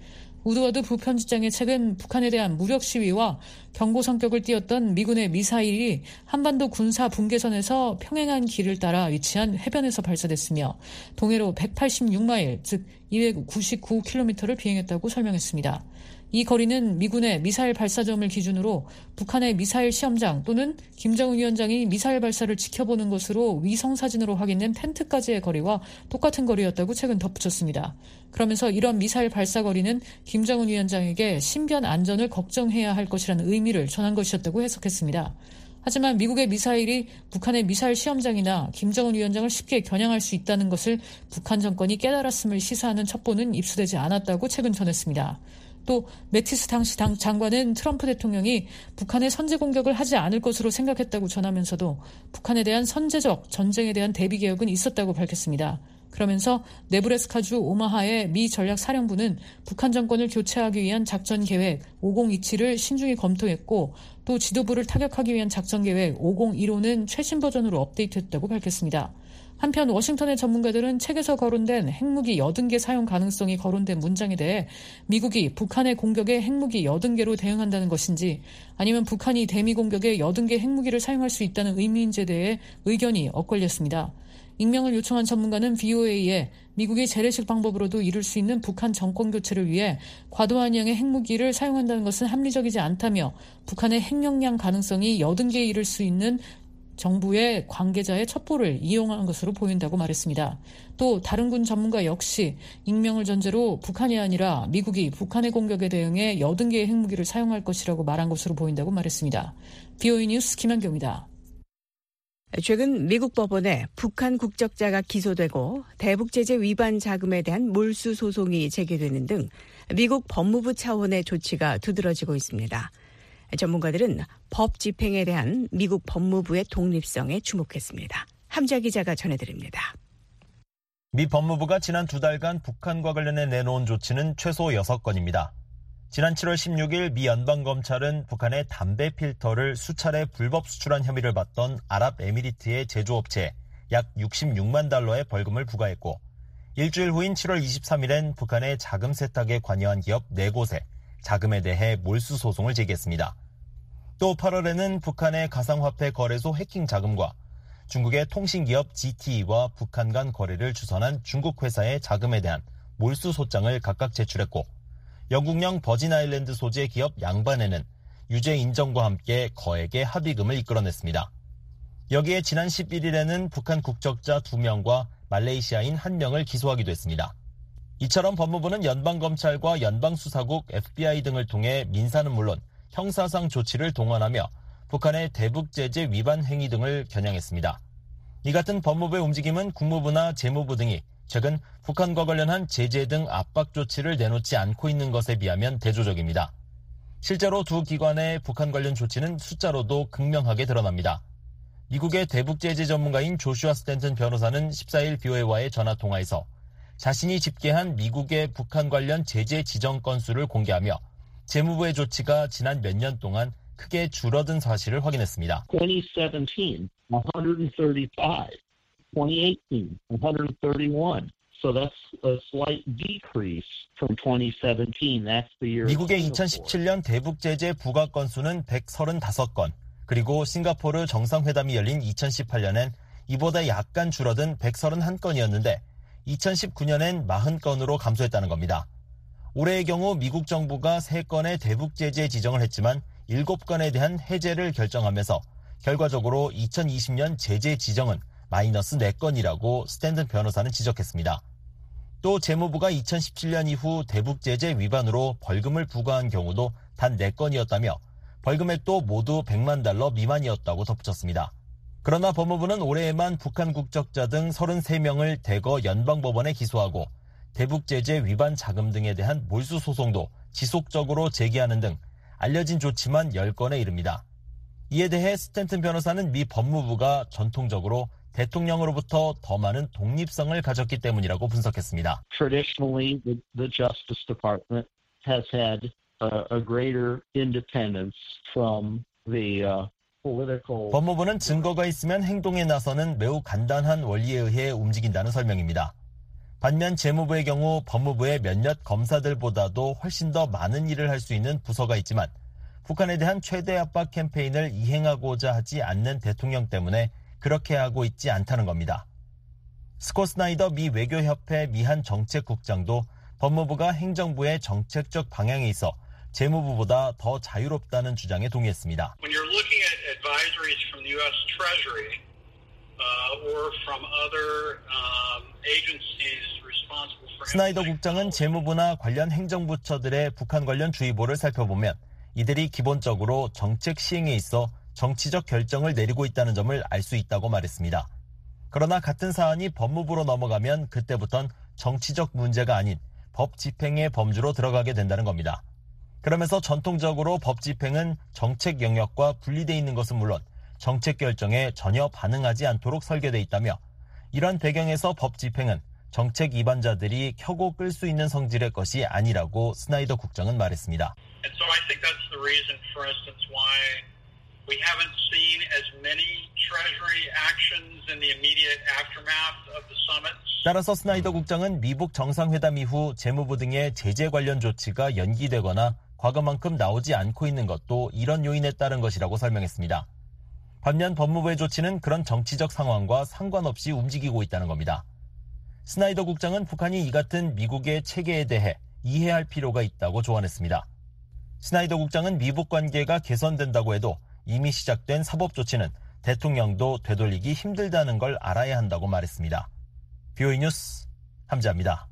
우드워드 부편집장의 최근 북한에 대한 무력 시위와 경고 성격을 띄었던 미군의 미사일이 한반도 군사 분계선에서 평행한 길을 따라 위치한 해변에서 발사됐으며 동해로 백팔십육 마일, 즉 이백구십구 킬로미터를 비행했다고 설명했습니다. 이 거리는 미군의 미사일 발사점을 기준으로 북한의 미사일 시험장 또는 김정은 위원장이 미사일 발사를 지켜보는 것으로 위성사진으로 확인된 텐트까지의 거리와 똑같은 거리였다고 최근 덧붙였습니다. 그러면서 이런 미사일 발사 거리는 김정은 위원장에게 신변 안전을 걱정해야 할 것이라는 의미를 전한 것이었다고 해석했습니다. 하지만 미국의 미사일이 북한의 미사일 시험장이나 김정은 위원장을 쉽게 겨냥할 수 있다는 것을 북한 정권이 깨달았음을 시사하는 첩보는 입수되지 않았다고 최근 전했습니다. 또 매티스 당시 당 장관은 트럼프 대통령이 북한의 선제 공격을 하지 않을 것으로 생각했다고 전하면서도 북한에 대한 선제적 전쟁에 대한 대비 계획은 있었다고 밝혔습니다. 그러면서 네브래스카주 오마하의 미 전략사령부는 북한 정권을 교체하기 위한 작전 계획 오공이칠을 신중히 검토했고 또 지도부를 타격하기 위한 작전 계획 오공일오는 최신 버전으로 업데이트했다고 밝혔습니다. 한편 워싱턴의 전문가들은 책에서 거론된 핵무기 여든 개 사용 가능성이 거론된 문장에 대해 미국이 북한의 공격에 핵무기 여든 개로 대응한다는 것인지 아니면 북한이 대미 공격에 여든 개 핵무기를 사용할 수 있다는 의미인지에 대해 의견이 엇갈렸습니다. 익명을 요청한 전문가는 브이오에이에 미국이 재래식 방법으로도 이룰 수 있는 북한 정권 교체를 위해 과도한 양의 핵무기를 사용한다는 것은 합리적이지 않다며 북한의 핵역량 가능성이 여든 개에 이를 수 있는 정부의 관계자의 첩보를 이용한 것으로 보인다고 말했습니다. 또 다른 군 전문가 역시 익명을 전제로 북한이 아니라 미국이 북한의 공격에 대응해 여든 개의 핵무기를 사용할 것이라고 말한 것으로 보인다고 말했습니다. 브이오에이 뉴스 김한경입니다. 최근 미국 법원에 북한 국적자가 기소되고 대북제재 위반 자금에 대한 몰수 소송이 제기되는 등 미국 법무부 차원의 조치가 두드러지고 있습니다. 전문가들은 법 집행에 대한 미국 법무부의 독립성에 주목했습니다. 함자 기자가 전해드립니다. 미 법무부가 지난 두 달간 북한과 관련해 내놓은 조치는 최소 여섯 건입니다. 지난 칠월 십육일 미 연방검찰은 북한의 담배 필터를 수차례 불법 수출한 혐의를 받던 아랍에미리트의 제조업체에 약 육십육만 달러의 벌금을 부과했고 일주일 후인 칠월 이십삼일엔 북한의 자금 세탁에 관여한 기업 네 곳에 자금에 대해 몰수 소송을 제기했습니다. 또 팔월에는 북한의 가상화폐 거래소 해킹 자금과 중국의 통신기업 지티이와 북한 간 거래를 주선한 중국 회사의 자금에 대한 몰수 소장을 각각 제출했고 영국령 버진아일랜드 소재 기업 양반에는 유죄 인정과 함께 거액의 합의금을 이끌어냈습니다. 여기에 지난 십일일에는 북한 국적자 두 명과 말레이시아인 한 명을 기소하기도 했습니다. 이처럼 법무부는 연방검찰과 연방수사국, 에프비아이 등을 통해 민사는 물론 형사상 조치를 동원하며 북한의 대북제재 위반 행위 등을 겨냥했습니다. 이 같은 법무부의 움직임은 국무부나 재무부 등이 최근 북한과 관련한 제재 등 압박 조치를 내놓지 않고 있는 것에 비하면 대조적입니다. 실제로 두 기관의 북한 관련 조치는 숫자로도 극명하게 드러납니다. 미국의 대북제재 전문가인 조슈아 스탠튼 변호사는 십사일 브이오에이와의 전화통화에서 자신이 집계한 미국의 북한 관련 제재 지정 건수를 공개하며 재무부의 조치가 지난 몇 년 동안 크게 줄어든 사실을 확인했습니다. twenty seventeen, one hundred thirty-five. twenty eighteen, one hundred thirty-one. So that's a slight decrease from twenty seventeen. That's the year. 미국의 이천십칠년 대북제재 부과 건수는 백삼십오 건, 그리고 싱가포르 정상회담이 열린 이천십팔년엔 이보다 약간 줄어든 백삼십일 건이었는데 이천십구년엔 사십 건으로 감소했다는 겁니다. 올해의 경우 미국 정부가 세 건의 대북제재 지정을 했지만 일곱 건에 대한 해제를 결정하면서 결과적으로 이천이십년 제재 지정은 마이너스 네 건이라고 스탠든 변호사는 지적했습니다. 또 재무부가 이천십칠년 이후 대북제재 위반으로 벌금을 부과한 경우도 단 네 건이었다며 벌금액도 모두 백만 달러 미만이었다고 덧붙였습니다. 그러나 법무부는 올해에만 북한 국적자 등 서른세 명을 대거 연방법원에 기소하고 대북제재 위반 자금 등에 대한 몰수 소송도 지속적으로 제기하는 등 알려진 조치만 열 건에 이릅니다. 이에 대해 스탠튼 변호사는 미 법무부가 전통적으로 대통령으로부터 더 많은 독립성을 가졌기 때문이라고 분석했습니다. Traditionally, the, the Justice Department has had a, a greater independence from the uh, political. 법무부는 증거가 있으면 행동에 나서는 매우 간단한 원리에 의해 움직인다는 설명입니다. 반면 재무부의 경우 법무부의 몇몇 검사들보다도 훨씬 더 많은 일을 할 수 있는 부서가 있지만 북한에 대한 최대 압박 캠페인을 이행하고자 하지 않는 대통령 때문에 그렇게 하고 있지 않다는 겁니다. 스콧 스나이더 미 외교협회 미한 정책국장도 법무부가 행정부의 정책적 방향에 있어 재무부보다 더 자유롭다는 주장에 동의했습니다. When you're looking at advisories from the U S Treasury uh, or from other um, agencies responsible for 스나이더 국장은 재무부나 관련 행정부처들의 북한 관련 주의보를 살펴보면 이들이 기본적으로 정책 시행에 있어 정치적 결정을 내리고 있다는 점을 알 수 있다고 말했습니다. 그러나 같은 사안이 법무부로 넘어가면 그때부턴 정치적 문제가 아닌 법 집행의 범주로 들어가게 된다는 겁니다. 그러면서 전통적으로 법 집행은 정책 영역과 분리되어 있는 것은 물론 정책 결정에 전혀 반응하지 않도록 설계되어 있다며 이런 배경에서 법 집행은 정책 위반자들이 켜고 끌 수 있는 성질의 것이 아니라고 스나이더 국장은 말했습니다. And so I think that's the reason, for instance, why we haven't seen as many Treasury actions in the immediate aftermath of the summit. 따라서 스나이더 국장은 미북 정상회담 이후 재무부 등의 제재 관련 조치가 연기되거나 과거만큼 나오지 않고 있는 것도 이런 요인에 따른 것이라고 설명했습니다. 반면 법무부의 조치는 그런 정치적 상황과 상관없이 움직이고 있다는 겁니다. 스나이더 국장은 북한이 이 같은 미국의 체계에 대해 이해할 필요가 있다고 조언했습니다. 스나이더 국장은 미북 관계가 개선된다고 해도 이미 시작된 사법 조치는 대통령도 되돌리기 힘들다는 걸 알아야 한다고 말했습니다. 비오이 뉴스 함재합니다.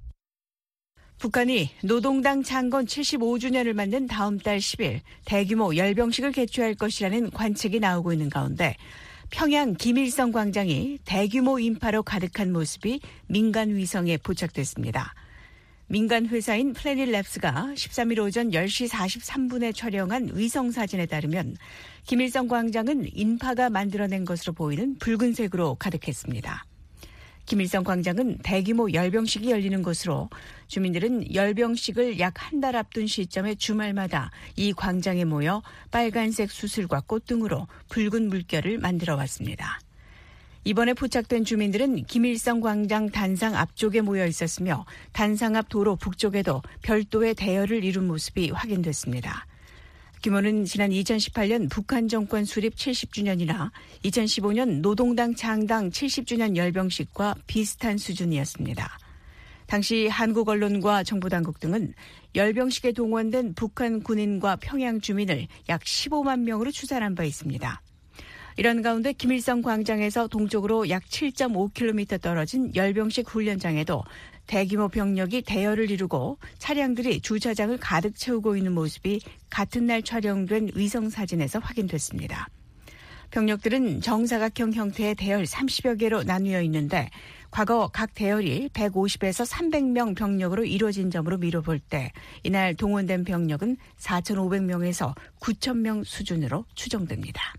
북한이 노동당 창건 칠십오 주년을 맞는 다음 달 십 일 대규모 열병식을 개최할 것이라는 관측이 나오고 있는 가운데 평양 김일성 광장이 대규모 인파로 가득한 모습이 민간 위성에 포착됐습니다. 민간 회사인 플래닛랩스가 십삼 일 오전 열 시 사십삼 분에 촬영한 위성 사진에 따르면 김일성 광장은 인파가 만들어낸 것으로 보이는 붉은색으로 가득했습니다. 김일성 광장은 대규모 열병식이 열리는 곳으로 주민들은 열병식을 약 한 달 앞둔 시점에 주말마다 이 광장에 모여 빨간색 수술과 꽃 등으로 붉은 물결을 만들어 왔습니다. 이번에 포착된 주민들은 김일성 광장 단상 앞쪽에 모여 있었으며 단상 앞 도로 북쪽에도 별도의 대열을 이룬 모습이 확인됐습니다. 규모는 지난 이천십팔 년 북한 정권 수립 칠십 주년이나 이천십오 년 노동당 창당 칠십 주년 열병식과 비슷한 수준이었습니다. 당시 한국 언론과 정보당국 등은 열병식에 동원된 북한 군인과 평양 주민을 약 십오만 명으로 추산한 바 있습니다. 이런 가운데 김일성 광장에서 동쪽으로 약 칠 점 오 킬로미터 떨어진 열병식 훈련장에도 대규모 병력이 대열을 이루고 차량들이 주차장을 가득 채우고 있는 모습이 같은 날 촬영된 위성사진에서 확인됐습니다. 병력들은 정사각형 형태의 대열 삼십여 개로 나뉘어 있는데 과거 각 대열이 백오십에서 삼백 명 병력으로 이루어진 점으로 미뤄볼 때 이날 동원된 병력은 사천오백 명에서 구천 명 수준으로 추정됩니다.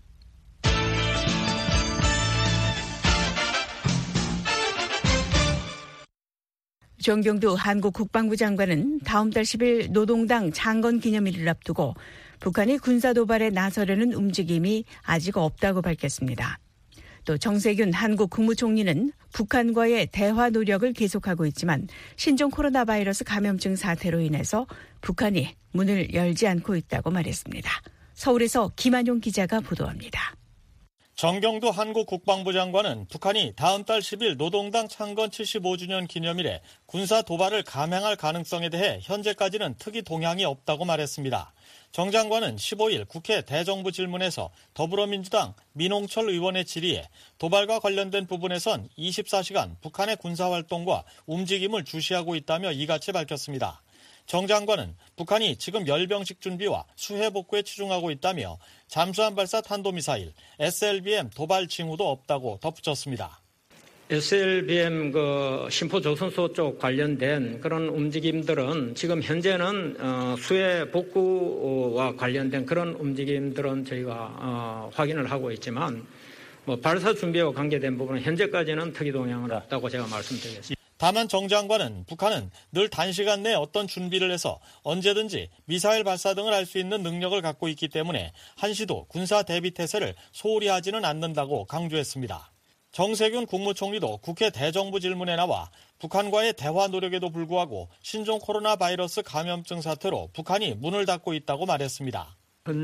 정경두 한국 국방부 장관은 다음 달 십 일 노동당 창건 기념일을 앞두고 북한이 군사 도발에 나서려는 움직임이 아직 없다고 밝혔습니다. 또 정세균 한국 국무총리는 북한과의 대화 노력을 계속하고 있지만 신종 코로나 바이러스 감염증 사태로 인해서 북한이 문을 열지 않고 있다고 말했습니다. 서울에서 김한용 기자가 보도합니다. 정경두 한국 국방부 장관은 북한이 다음 달 십 일 노동당 창건 칠십오 주년 기념일에 군사 도발을 감행할 가능성에 대해 현재까지는 특이 동향이 없다고 말했습니다. 정 장관은 십오 일 국회 대정부 질문에서 더불어민주당 민홍철 의원의 질의에 도발과 관련된 부분에선 이십사 시간 북한의 군사활동과 움직임을 주시하고 있다며 이같이 밝혔습니다. 정 장관은 북한이 지금 열병식 준비와 수해 복구에 치중하고 있다며 잠수함 발사 탄도미사일 에스엘비엠 도발 징후도 없다고 덧붙였습니다. 에스엘비엠 그 심포조선소 쪽 관련된 그런 움직임들은 지금 현재는 어, 수해 복구와 관련된 그런 움직임들은 저희가 어, 확인을 하고 있지만 뭐 발사 준비와 관계된 부분은 현재까지는 특이 동향은 없다고 제가 말씀드리겠습니다. 다만 정 장관은 북한은 늘 단시간 내에 어떤 준비를 해서 언제든지 미사일 발사 등을 할 수 있는 능력을 갖고 있기 때문에 한시도 군사 대비 태세를 소홀히 하지는 않는다고 강조했습니다. 정세균 국무총리도 국회 대정부 질문에 나와 북한과의 대화 노력에도 불구하고 신종 코로나 바이러스 감염증 사태로 북한이 문을 닫고 있다고 말했습니다.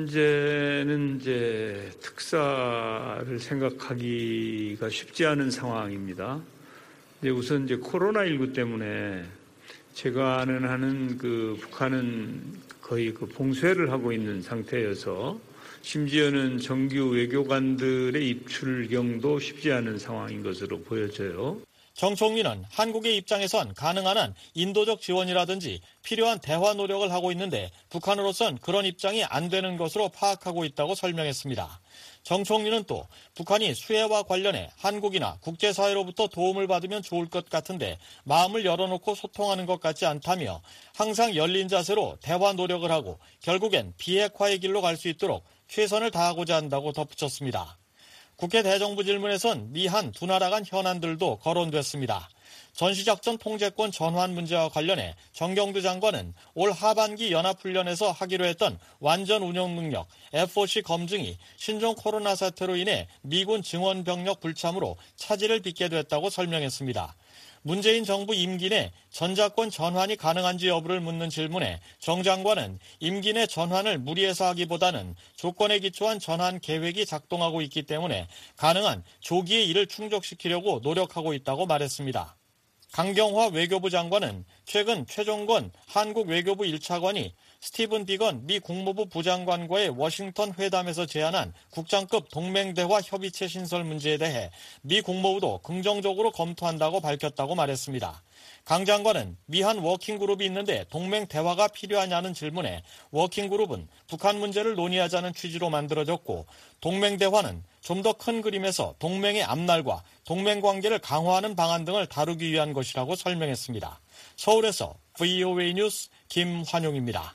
현재는 이제 특사를 생각하기가 쉽지 않은 상황입니다. 이제 우선 이제 코로나십구 때문에 제가 아는 한은 그 북한은 거의 그 봉쇄를 하고 있는 상태여서 심지어는 정규 외교관들의 입출경도 쉽지 않은 상황인 것으로 보여져요. 정 총리는 한국의 입장에선 가능한 한 인도적 지원이라든지 필요한 대화 노력을 하고 있는데 북한으로선 그런 입장이 안 되는 것으로 파악하고 있다고 설명했습니다. 정 총리는 또 북한이 수해와 관련해 한국이나 국제사회로부터 도움을 받으면 좋을 것 같은데 마음을 열어놓고 소통하는 것 같지 않다며 항상 열린 자세로 대화 노력을 하고 결국엔 비핵화의 길로 갈 수 있도록 최선을 다하고자 한다고 덧붙였습니다. 국회 대정부 질문에선 미한 두 나라 간 현안들도 거론됐습니다. 전시작전 통제권 전환 문제와 관련해 정경두 장관은 올 하반기 연합훈련에서 하기로 했던 완전 운용 능력 에프오씨 검증이 신종 코로나 사태로 인해 미군 증원 병력 불참으로 차질을 빚게 됐다고 설명했습니다. 문재인 정부 임기 내 전자권 전환이 가능한지 여부를 묻는 질문에 정 장관은 임기 내 전환을 무리해서 하기보다는 조건에 기초한 전환 계획이 작동하고 있기 때문에 가능한 조기에 이를 충족시키려고 노력하고 있다고 말했습니다. 강경화 외교부 장관은 최근 최종건 한국 외교부 일 차관이 스티븐 비건 미 국무부 부장관과의 워싱턴 회담에서 제안한 국장급 동맹대화 협의체 신설 문제에 대해 미 국무부도 긍정적으로 검토한다고 밝혔다고 말했습니다. 강 장관은 미한 워킹그룹이 있는데 동맹 대화가 필요하냐는 질문에 워킹그룹은 북한 문제를 논의하자는 취지로 만들어졌고 동맹 대화는 좀 더 큰 그림에서 동맹의 앞날과 동맹 관계를 강화하는 방안 등을 다루기 위한 것이라고 설명했습니다. 서울에서 브이오에이 뉴스 김환용입니다.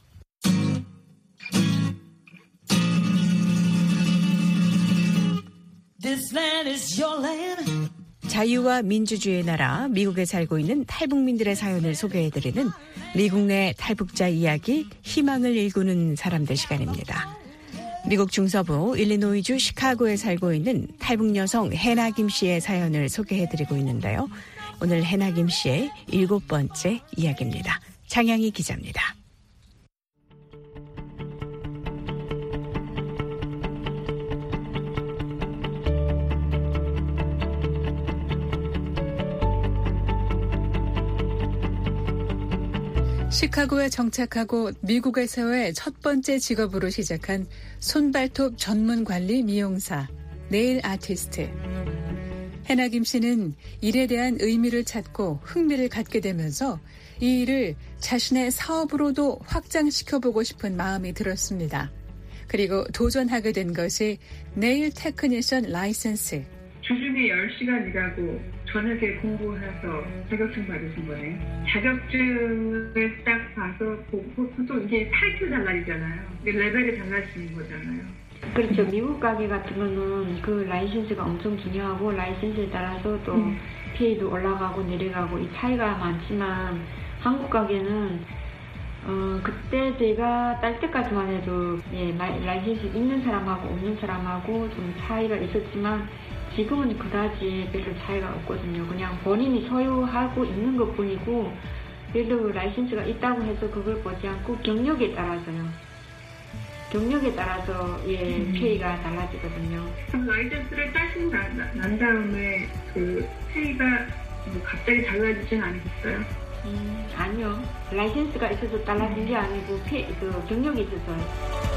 자유와 민주주의의 나라 미국에 살고 있는 탈북민들의 사연을 소개해드리는 미국 내 탈북자 이야기 희망을 일구는 사람들 시간입니다. 미국 중서부 일리노이주 시카고에 살고 있는 탈북 여성 해나 김 씨의 사연을 소개해드리고 있는데요. 오늘 해나 김 씨의 일곱 번째 이야기입니다. 장양희 기자입니다. 시카고에 정착하고 미국에서의 첫 번째 직업으로 시작한 손발톱 전문 관리 미용사, 네일 아티스트. 해나 김 씨는 일에 대한 의미를 찾고 흥미를 갖게 되면서 이 일을 자신의 사업으로도 확장시켜보고 싶은 마음이 들었습니다. 그리고 도전하게 된 것이 네일 테크니션 라이센스. 주중에 열 시간 일하고 저녁에 공부해서 자격증 받으신 거네. 자격증을 딱 봐서 보고 또 이게 타이틀 달라지잖아요. 레벨이 달라지는 거잖아요. 그렇죠. 미국 가게 같은 거는 그 라이센스가 엄청 중요하고 라이센스에 따라서 또 음. 페이도 올라가고 내려가고 이 차이가 많지만 한국 가게는 어, 그때 제가 딸 때까지만 해도 예, 라이센스 있는 사람하고 없는 사람하고 좀 차이가 있었지만 지금은 그다지 별로 차이가 없거든요. 그냥 본인이 소유하고 있는 것 뿐이고 그래도 라이센스가 있다고 해서 그걸 보지 않고 경력에 따라서요. 경력에 따라서 예, 음. 페이가 달라지거든요. 그럼 라이센스를 따시고 난, 난 다음에 그 페이가 뭐 갑자기 달라지진 않으셨어요? 음, 아니요. 라이센스가 있어서 달라진 게 아니고 페이, 그 경력이 있어서요.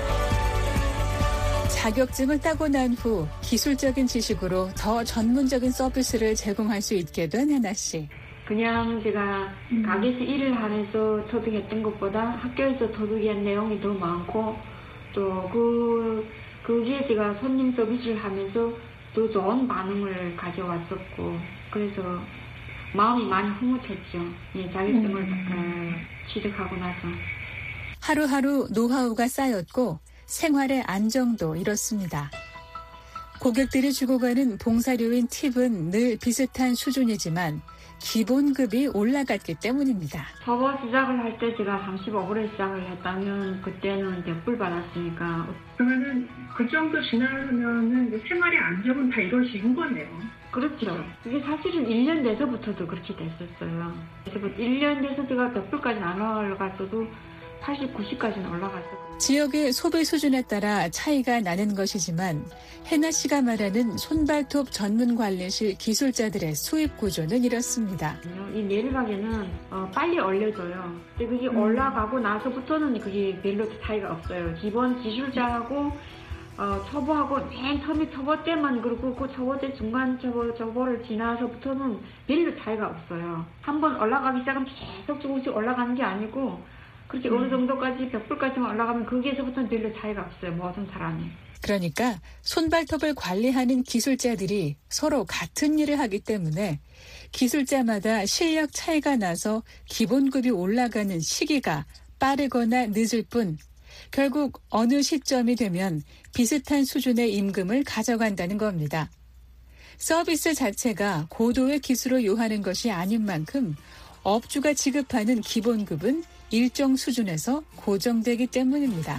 자격증을 따고 난 후 기술적인 지식으로 더 전문적인 서비스를 제공할 수 있게 된 해나 씨. 그냥 제가 음. 가게에서 일을 하면서 터득했던 것보다 학교에서 터득한 내용이 더 많고 또 그, 거기에 제가 손님 서비스를 하면서 더 좋은 반응을 가져왔었고 그래서 마음이 많이 흐뭇했죠. 예, 자격증을 음. 어, 취득하고 나서. 하루하루 노하우가 쌓였고 생활의 안정도 이렇습니다. 고객들이 주고 가는 봉사료인 팁은 늘 비슷한 수준이지만 기본급이 올라갔기 때문입니다. 저거 시작을 할 때 제가 삼십오 불에 시작을 했다면 그때는 백 불 받았으니까. 그러면은 그 정도 지나면은 생활의 안정은 다 이루어진 거네요. 그렇죠. 그게 사실은 일 년 돼서부터도 그렇게 됐었어요. 그래서 일 년 돼서 제가 백 불까지는 안 올라갔어도 팔십, 구십까지는 올라갔었거든요. 지역의 소비 수준에 따라 차이가 나는 것이지만 해나 씨가 말하는 손발톱 전문 관리실 기술자들의 수입 구조는 이렇습니다. 이 내리가게는 어, 빨리 얼려져요. 근데 그게 음. 올라가고 나서부터는 그게 별로 차이가 없어요. 기본 기술자하고 어, 초보하고 맨 처음에 초보 때만 그렇고 그 초보 때 중간 초보, 초보를 지나서부터는 별로 차이가 없어요. 한번 올라가기 시작하면 계속 조금씩 올라가는 게 아니고 그렇게 음. 어느 정도까지 백 불까지만 올라가면 거기에서부터는 별로 차이가 없어요. 모든 사람이. 그러니까 손발톱을 관리하는 기술자들이 서로 같은 일을 하기 때문에 기술자마다 실력 차이가 나서 기본급이 올라가는 시기가 빠르거나 늦을 뿐 결국 어느 시점이 되면 비슷한 수준의 임금을 가져간다는 겁니다. 서비스 자체가 고도의 기술을 요하는 것이 아닌 만큼 업주가 지급하는 기본급은 일정 수준에서 고정되기 때문입니다.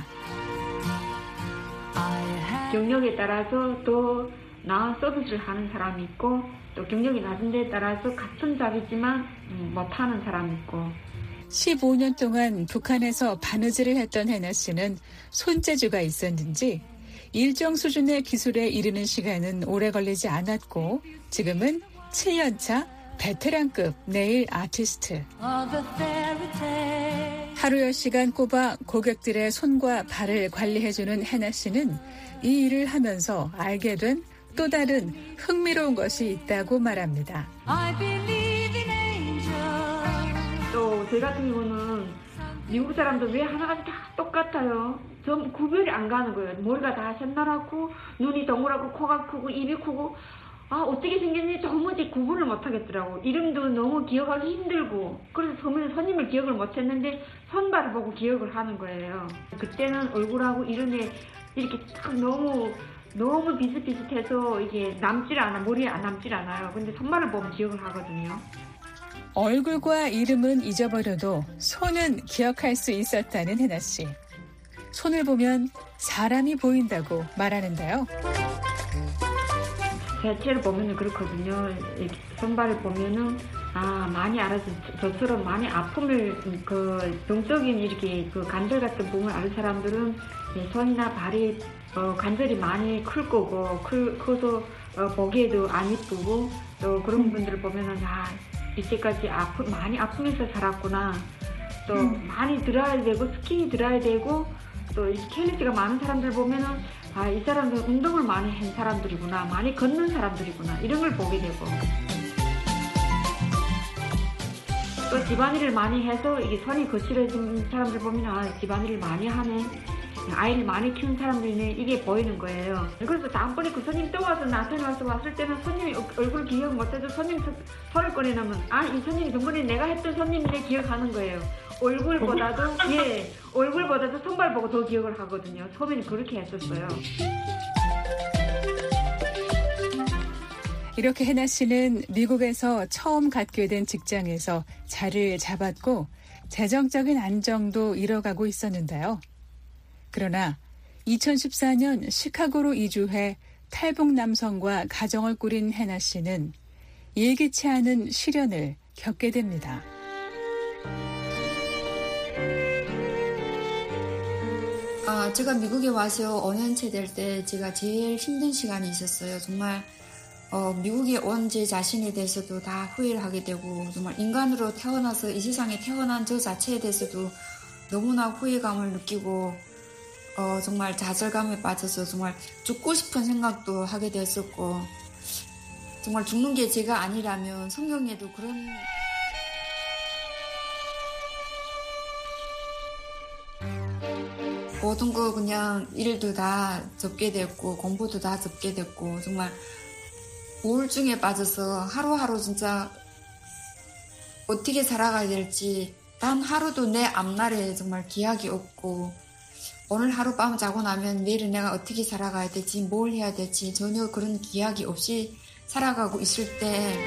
경력에 따라서 또 나은 서비스를 하는 사람이 있고 또 경력이 낮은 데에 따라서 같은 잡이지만 못하는 사람이 있고 십오 년 동안 북한에서 바느질을 했던 해나 씨는 손재주가 있었는지 일정 수준의 기술에 이르는 시간은 오래 걸리지 않았고 지금은 칠 년 차 베테랑급 네일 아티스트. 하루 열 시간 꼽아 고객들의 손과 발을 관리해주는 해나 씨는 이 일을 하면서 알게 된 또 다른 흥미로운 것이 있다고 말합니다. 또 저 같은 경우는 미국 사람들 왜 하나같이 다 똑같아요. 좀 구별이 안 가는 거예요. 머리가 다 샛노랗고 눈이 동그랗고 코가 크고 입이 크고 아 어떻게 생겼는지 도무지 구분을 못하겠더라고. 이름도 너무 기억하기 힘들고 그래서 처음에는 손님을 기억을 못했는데 손발을 보고 기억을 하는 거예요. 그때는 얼굴하고 이름에 이렇게 딱 너무 너무 비슷비슷해서 이게 남질 않아 머리에 안 남질 않아요. 근데 손발을 보면 기억을 하거든요. 얼굴과 이름은 잊어버려도 손은 기억할 수 있었다는 해나 씨. 손을 보면 사람이 보인다고 말하는데요. 자체를 보면 그렇거든요. 손발을 보면은 아 많이 알아서 저처럼 많이 아픔을 그 정적인 이렇게 그 관절 같은 부분을 아는 사람들은 손이나 발이 어, 관절이 많이 클 거고 클, 커서 어, 보기에도 안 이쁘고 또 그런 분들을 보면은 아 이때까지 아프 많이 아프면서 살았구나. 또 음. 많이 들어야 되고 스킨이 들어야 되고 또 캘리지가 많은 사람들 보면은 아, 이 사람들은 운동을 많이 한 사람들이구나. 많이 걷는 사람들이구나. 이런 걸 보게 되고. 또 집안일을 많이 해서 이게 손이 거칠어진 사람들 보면 아, 집안일을 많이 하네. 아이를 많이 키운 사람들이네. 이게 보이는 거예요. 그래서 다음번에 그 손님 또 와서 나한테 와서 왔을 때는 손님이 얼굴 기억 못해도 손님 손을 꺼내놓으면 아, 이 손님이 전번에 내가 했던 손님인데 기억하는 거예요. 얼굴보다도 예 얼굴보다도 손발 보고 더 기억을 하거든요. 처음에는 그렇게 했었어요. 이렇게 해나 씨는 미국에서 처음 갖게 된 직장에서 자리를 잡았고 재정적인 안정도 이뤄가고 있었는데요. 그러나 이천십사 년 시카고로 이주해 탈북 남성과 가정을 꾸린 해나 씨는 예기치 않은 시련을 겪게 됩니다. 아, 제가 미국에 와서 오 년째 될 때 제가 제일 힘든 시간이 있었어요. 정말 어, 미국에 온 제 자신에 대해서도 다 후회를 하게 되고 정말 인간으로 태어나서 이 세상에 태어난 저 자체에 대해서도 너무나 후회감을 느끼고 어, 정말 좌절감에 빠져서 정말 죽고 싶은 생각도 하게 됐었고 정말 죽는 게 제가 아니라면 성경에도 그런 모든 거 그냥 일도 다 접게 됐고 공부도 다 접게 됐고 정말 우울증에 빠져서 하루하루 진짜 어떻게 살아가야 될지 단 하루도 내 앞날에 정말 기약이 없고 오늘 하룻밤 자고 나면 내일은 내가 어떻게 살아가야 될지 뭘 해야 될지 전혀 그런 기약이 없이 살아가고 있을 때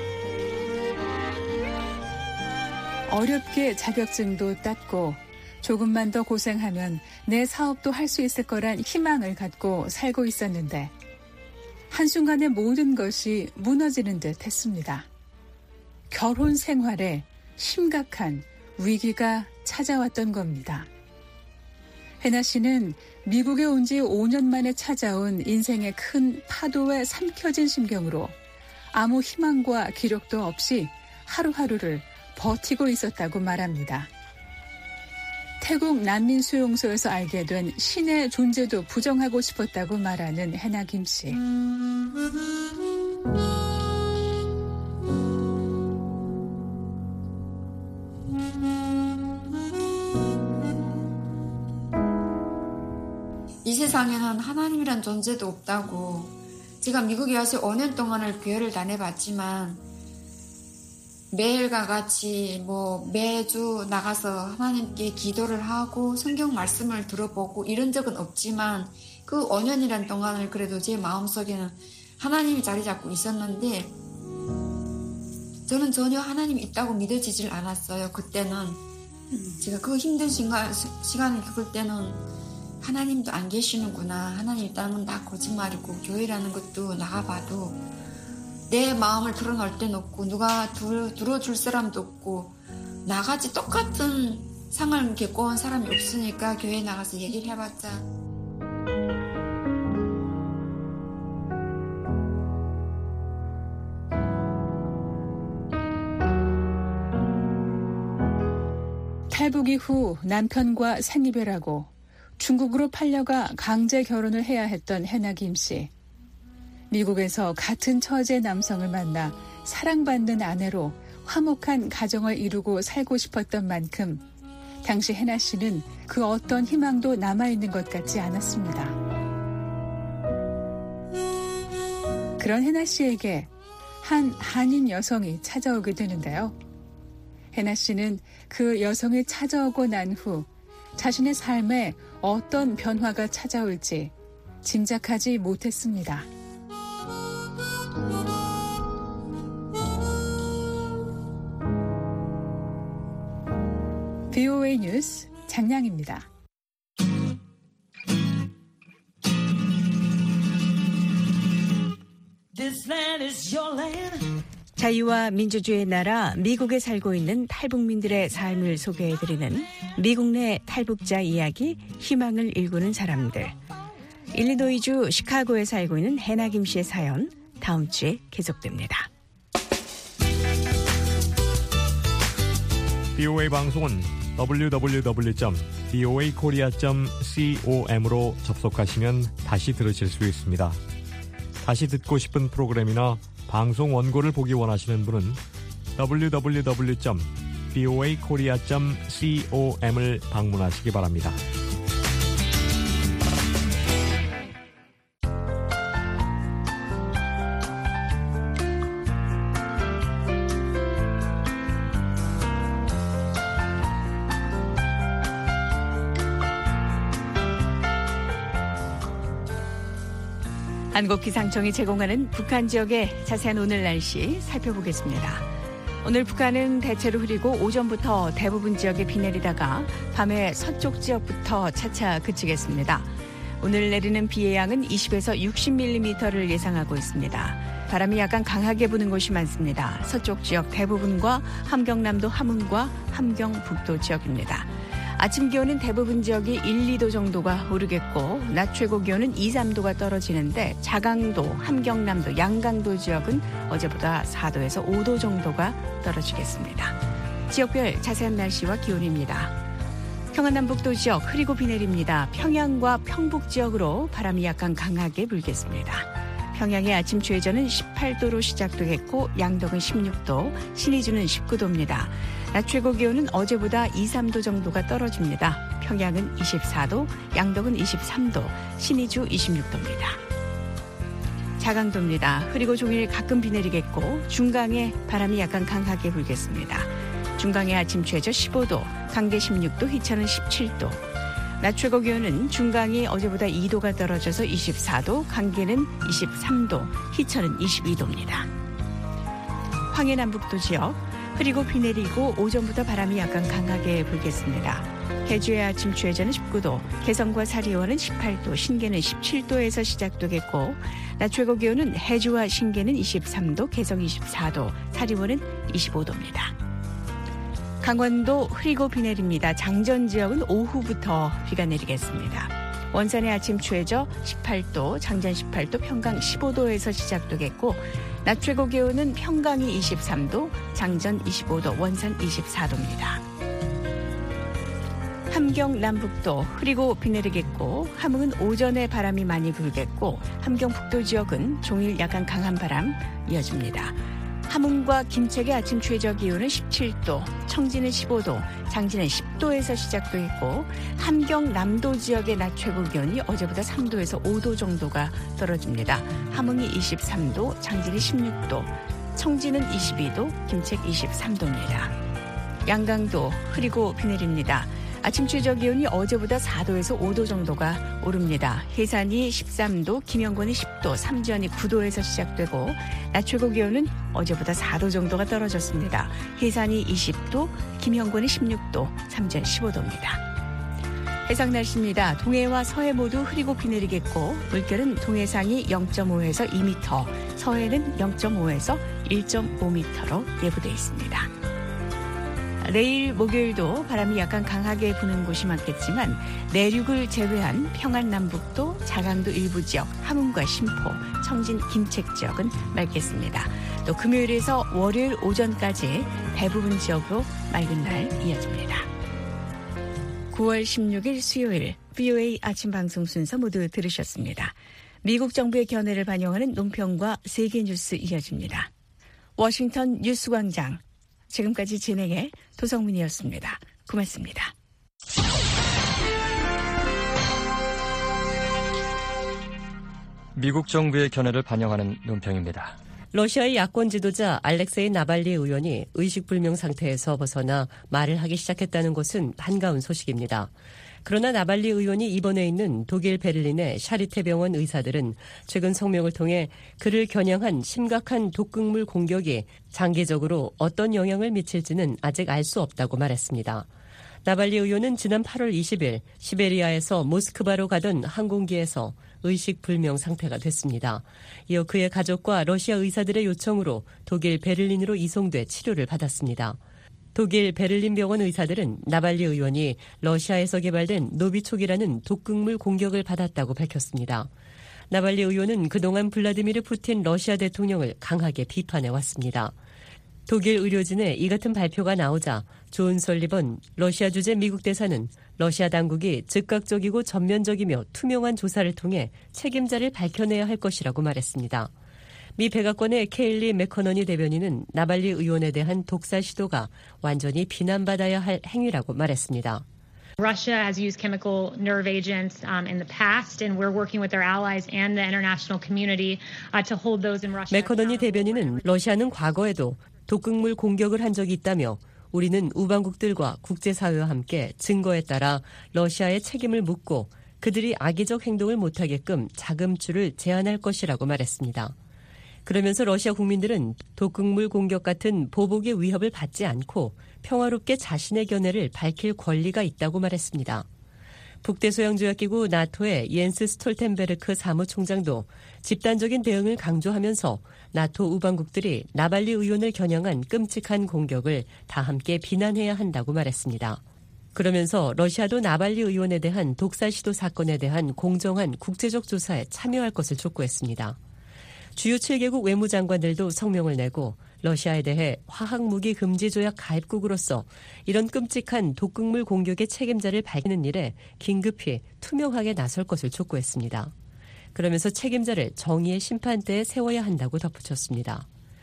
어렵게 자격증도 땄고 조금만 더 고생하면 내 사업도 할 수 있을 거란 희망을 갖고 살고 있었는데 한순간에 모든 것이 무너지는 듯 했습니다. 결혼 생활에 심각한 위기가 찾아왔던 겁니다. 해나 씨는 미국에 온 지 오 년 만에 찾아온 인생의 큰 파도에 삼켜진 심경으로 아무 희망과 기력도 없이 하루하루를 버티고 있었다고 말합니다. 태국 난민 수용소에서 알게 된 신의 존재도 부정하고 싶었다고 말하는 해나 김 씨. 이 세상에는 하나님이란 존재도 없다고. 제가 미국에 와서 오 년 동안을 교회를 다녀봤지만 매일과 같이 뭐 매주 나가서 하나님께 기도를 하고 성경 말씀을 들어보고 이런 적은 없지만 그 오 년이란 동안을 그래도 제 마음속에는 하나님이 자리 잡고 있었는데 저는 전혀 하나님이 있다고 믿어지질 않았어요. 그때는 제가 그 힘든 시간, 시간을 겪을 때는 하나님도 안 계시는구나. 하나님 있다는 건 다 거짓말이고 교회라는 것도 나가봐도 내 마음을 털어놓을 데는 없고 누가 들, 들어줄 사람도 없고 나같이 똑같은 상을 겪어온 사람이 없으니까 교회에 나가서 얘기를 해봤자 탈북 이후 남편과 생이별하고 중국으로 팔려가 강제 결혼을 해야 했던 해나 김 씨. 미국에서 같은 처지의 남성을 만나 사랑받는 아내로 화목한 가정을 이루고 살고 싶었던 만큼 당시 해나 씨는 그 어떤 희망도 남아있는 것 같지 않았습니다. 그런 해나 씨에게 한 한인 여성이 찾아오게 되는데요. 해나 씨는 그 여성이 찾아오고 난 후 자신의 삶에 어떤 변화가 찾아올지 짐작하지 못했습니다. 브이오에이 뉴스 장량입니다. 자유와 민주주의의 나라 미국에 살고 있는 탈북민들의 삶을 소개해드리는 미국 내 탈북자 이야기, 희망을 일구는 사람들. 일리노이주 시카고에 살고 있는 해나 김 씨의 사연, 다음 주에 계속됩니다. 브이오에이 방송은 더블유 더블유 더블유 점 브이오에이 코리아 점 com으로 접속하시면 다시 들으실 수 있습니다. 다시 듣고 싶은 프로그램이나 방송 원고를 보기 원하시는 분은 더블유 더블유 더블유 점 브이오에이 코리아 점 com을 방문하시기 바랍니다. 한국기상청이 제공하는 북한 지역의 자세한 오늘 날씨 살펴보겠습니다. 오늘 북한은 대체로 흐리고 오전부터 대부분 지역에 비 내리다가 밤에 서쪽 지역부터 차차 그치겠습니다. 오늘 내리는 비의 양은 이십에서 육십 밀리미터를 예상하고 있습니다. 바람이 약간 강하게 부는 곳이 많습니다. 서쪽 지역 대부분과 함경남도 함흥과 함경북도 지역입니다. 아침 기온은 대부분 지역이 일, 이도 정도가 오르겠고 낮 최고 기온은 이, 삼도가 떨어지는데 자강도, 함경남도, 양강도 지역은 어제보다 사도에서 오도 정도가 떨어지겠습니다. 지역별 자세한 날씨와 기온입니다. 평안남북도 지역 흐리고 비 내립니다. 평양과 평북 지역으로 바람이 약간 강하게 불겠습니다. 평양의 아침 최저는 십팔도로 시작되겠고 양덕은 십육도, 신의주는 십구도입니다. 낮 최고 기온은 어제보다 이, 삼도 정도가 떨어집니다. 평양은 이십사도, 양덕은 이십삼도, 신의주 이십육도입니다. 자강도입니다. 흐리고 종일 가끔 비 내리겠고 중강에 바람이 약간 강하게 불겠습니다. 중강의 아침 최저 십오도, 강계 십육도, 희천은 십칠도. 낮 최고 기온은 중강이 어제보다 이도가 떨어져서 이십사도, 강계는 이십삼도, 희천은 이십이도입니다. 황해남북도 지역 흐리고 비 내리고 오전부터 바람이 약간 강하게 불겠습니다. 해주의 아침 최저는 십구 도, 개성과 사리원은 십팔 도, 신계는 십칠 도에서 시작되겠고 낮 최고 기온은 해주와 신계는 이십삼 도, 개성 이십사 도, 사리원은 이십오 도입니다. 강원도 흐리고 비 내립니다. 장전 지역은 오후부터 비가 내리겠습니다. 원산의 아침 최저 십팔 도, 장전 십팔 도, 평강 십오 도에서 시작되겠고 낮 최고 기온은 평강이 이십삼 도, 장전 이십오 도, 원산 이십사 도입니다. 함경 남북도 흐리고 비 내리겠고 함흥은 오전에 바람이 많이 불겠고 함경 북도 지역은 종일 약간 강한 바람 이어집니다. 함흥과 김책의 아침 최저 기온은 십칠 도, 청진은 십오 도, 장진은 십 도에서 시작되겠고 함경 남도 지역의 낮 최고 기온이 어제보다 삼 도에서 오 도 정도가 떨어집니다. 함흥이 이십삼 도, 장진이 십육 도, 청진은 이십이 도, 김책 이십삼 도입니다. 양강도 흐리고 비 내립니다. 아침 최저 기온이 어제보다 사 도에서 오 도 정도가 오릅니다. 해산이 십삼 도, 김영권이 십 도, 삼지연이 구 도에서 시작되고 낮 최고 기온은 어제보다 사 도 정도가 떨어졌습니다. 해산이 이십 도, 김영권이 십육 도, 삼지연 십오 도입니다. 해상 날씨입니다. 동해와 서해 모두 흐리고 비 내리겠고 물결은 동해상이 영 점 오에서 이 미터, 서해는 영 점 오에서 일 점 오 미터로 예보되어 있습니다. 내일 목요일도 바람이 약간 강하게 부는 곳이 많겠지만 내륙을 제외한 평안 남북도, 자강도 일부 지역, 함흥과 신포, 청진, 김책 지역은 맑겠습니다. 또 금요일에서 월요일 오전까지 대부분 지역으로 맑은 날 이어집니다. 구월 십육일 수요일 브이오에이 아침 방송 순서 모두 들으셨습니다. 미국 정부의 견해를 반영하는 논평과 세계 뉴스 이어집니다. 워싱턴 뉴스광장. 지금까지 진행해 도성민이었습니다. 고맙습니다. 미국 정부의 견해를 반영하는 논평입니다. 러시아의 야권 지도자 알렉세이 나발리 의원이 의식불명 상태에서 벗어나 말을 하기 시작했다는 것은 반가운 소식입니다. 그러나 나발리 의원이 입원해 있는 독일 베를린의 샤리테 병원 의사들은 최근 성명을 통해 그를 겨냥한 심각한 독극물 공격이 장기적으로 어떤 영향을 미칠지는 아직 알 수 없다고 말했습니다. 나발리 의원은 지난 팔월 이십일 시베리아에서 모스크바로 가던 항공기에서 의식불명 상태가 됐습니다. 이어 그의 가족과 러시아 의사들의 요청으로 독일 베를린으로 이송돼 치료를 받았습니다. 독일 베를린 병원 의사들은 나발리 의원이 러시아에서 개발된 노비촉이라는 독극물 공격을 받았다고 밝혔습니다. 나발리 의원은 그동안 블라디미르 푸틴 러시아 대통령을 강하게 비판해왔습니다. 독일 의료진의 이 같은 발표가 나오자 존 설리번 러시아 주재 미국 대사는 러시아 당국이 즉각적이고 전면적이며 투명한 조사를 통해 책임자를 밝혀내야 할 것이라고 말했습니다. 미 백악관의 케일리 맥커너니 대변인은 나발리 의원에 대한 독사 시도가 완전히 비난받아야 할 행위라고 말했습니다. Russia has used chemical nerve agents um, in the past, and we're working with their allies and the international community uh, to hold those in Russia. 맥커너니 대변인은 러시아는 과거에도 독극물 공격을 한 적이 있다며 우리는 우방국들과 국제사회와 함께 증거에 따라 러시아의 책임을 묻고 그들이 악의적 행동을 못하게끔 자금줄을 제한할 것이라고 말했습니다. 그러면서 러시아 국민들은 독극물 공격 같은 보복의 위협을 받지 않고 평화롭게 자신의 견해를 밝힐 권리가 있다고 말했습니다. 북대서양조약기구 나토의 옌스 스톨텐베르크 사무총장도 집단적인 대응을 강조하면서 나토 우방국들이 나발리 의원을 겨냥한 끔찍한 공격을 다 함께 비난해야 한다고 말했습니다. 그러면서 러시아도 나발리 의원에 대한 독사 시도 사건에 대한 공정한 국제적 조사에 참여할 것을 촉구했습니다. 주요 칠 개국 외무장관들도 성명을 내고 러시아에 대해 화학무기 금지 조약 가입국으로서 이런 끔찍한 독극물 공격의 책임자를 밝히는 일에 긴급히 투명하게 나설 것을 촉구했습니다. 그러면서 책임자를 정의의 심판대에 세워야 한다고 덧붙였습니다.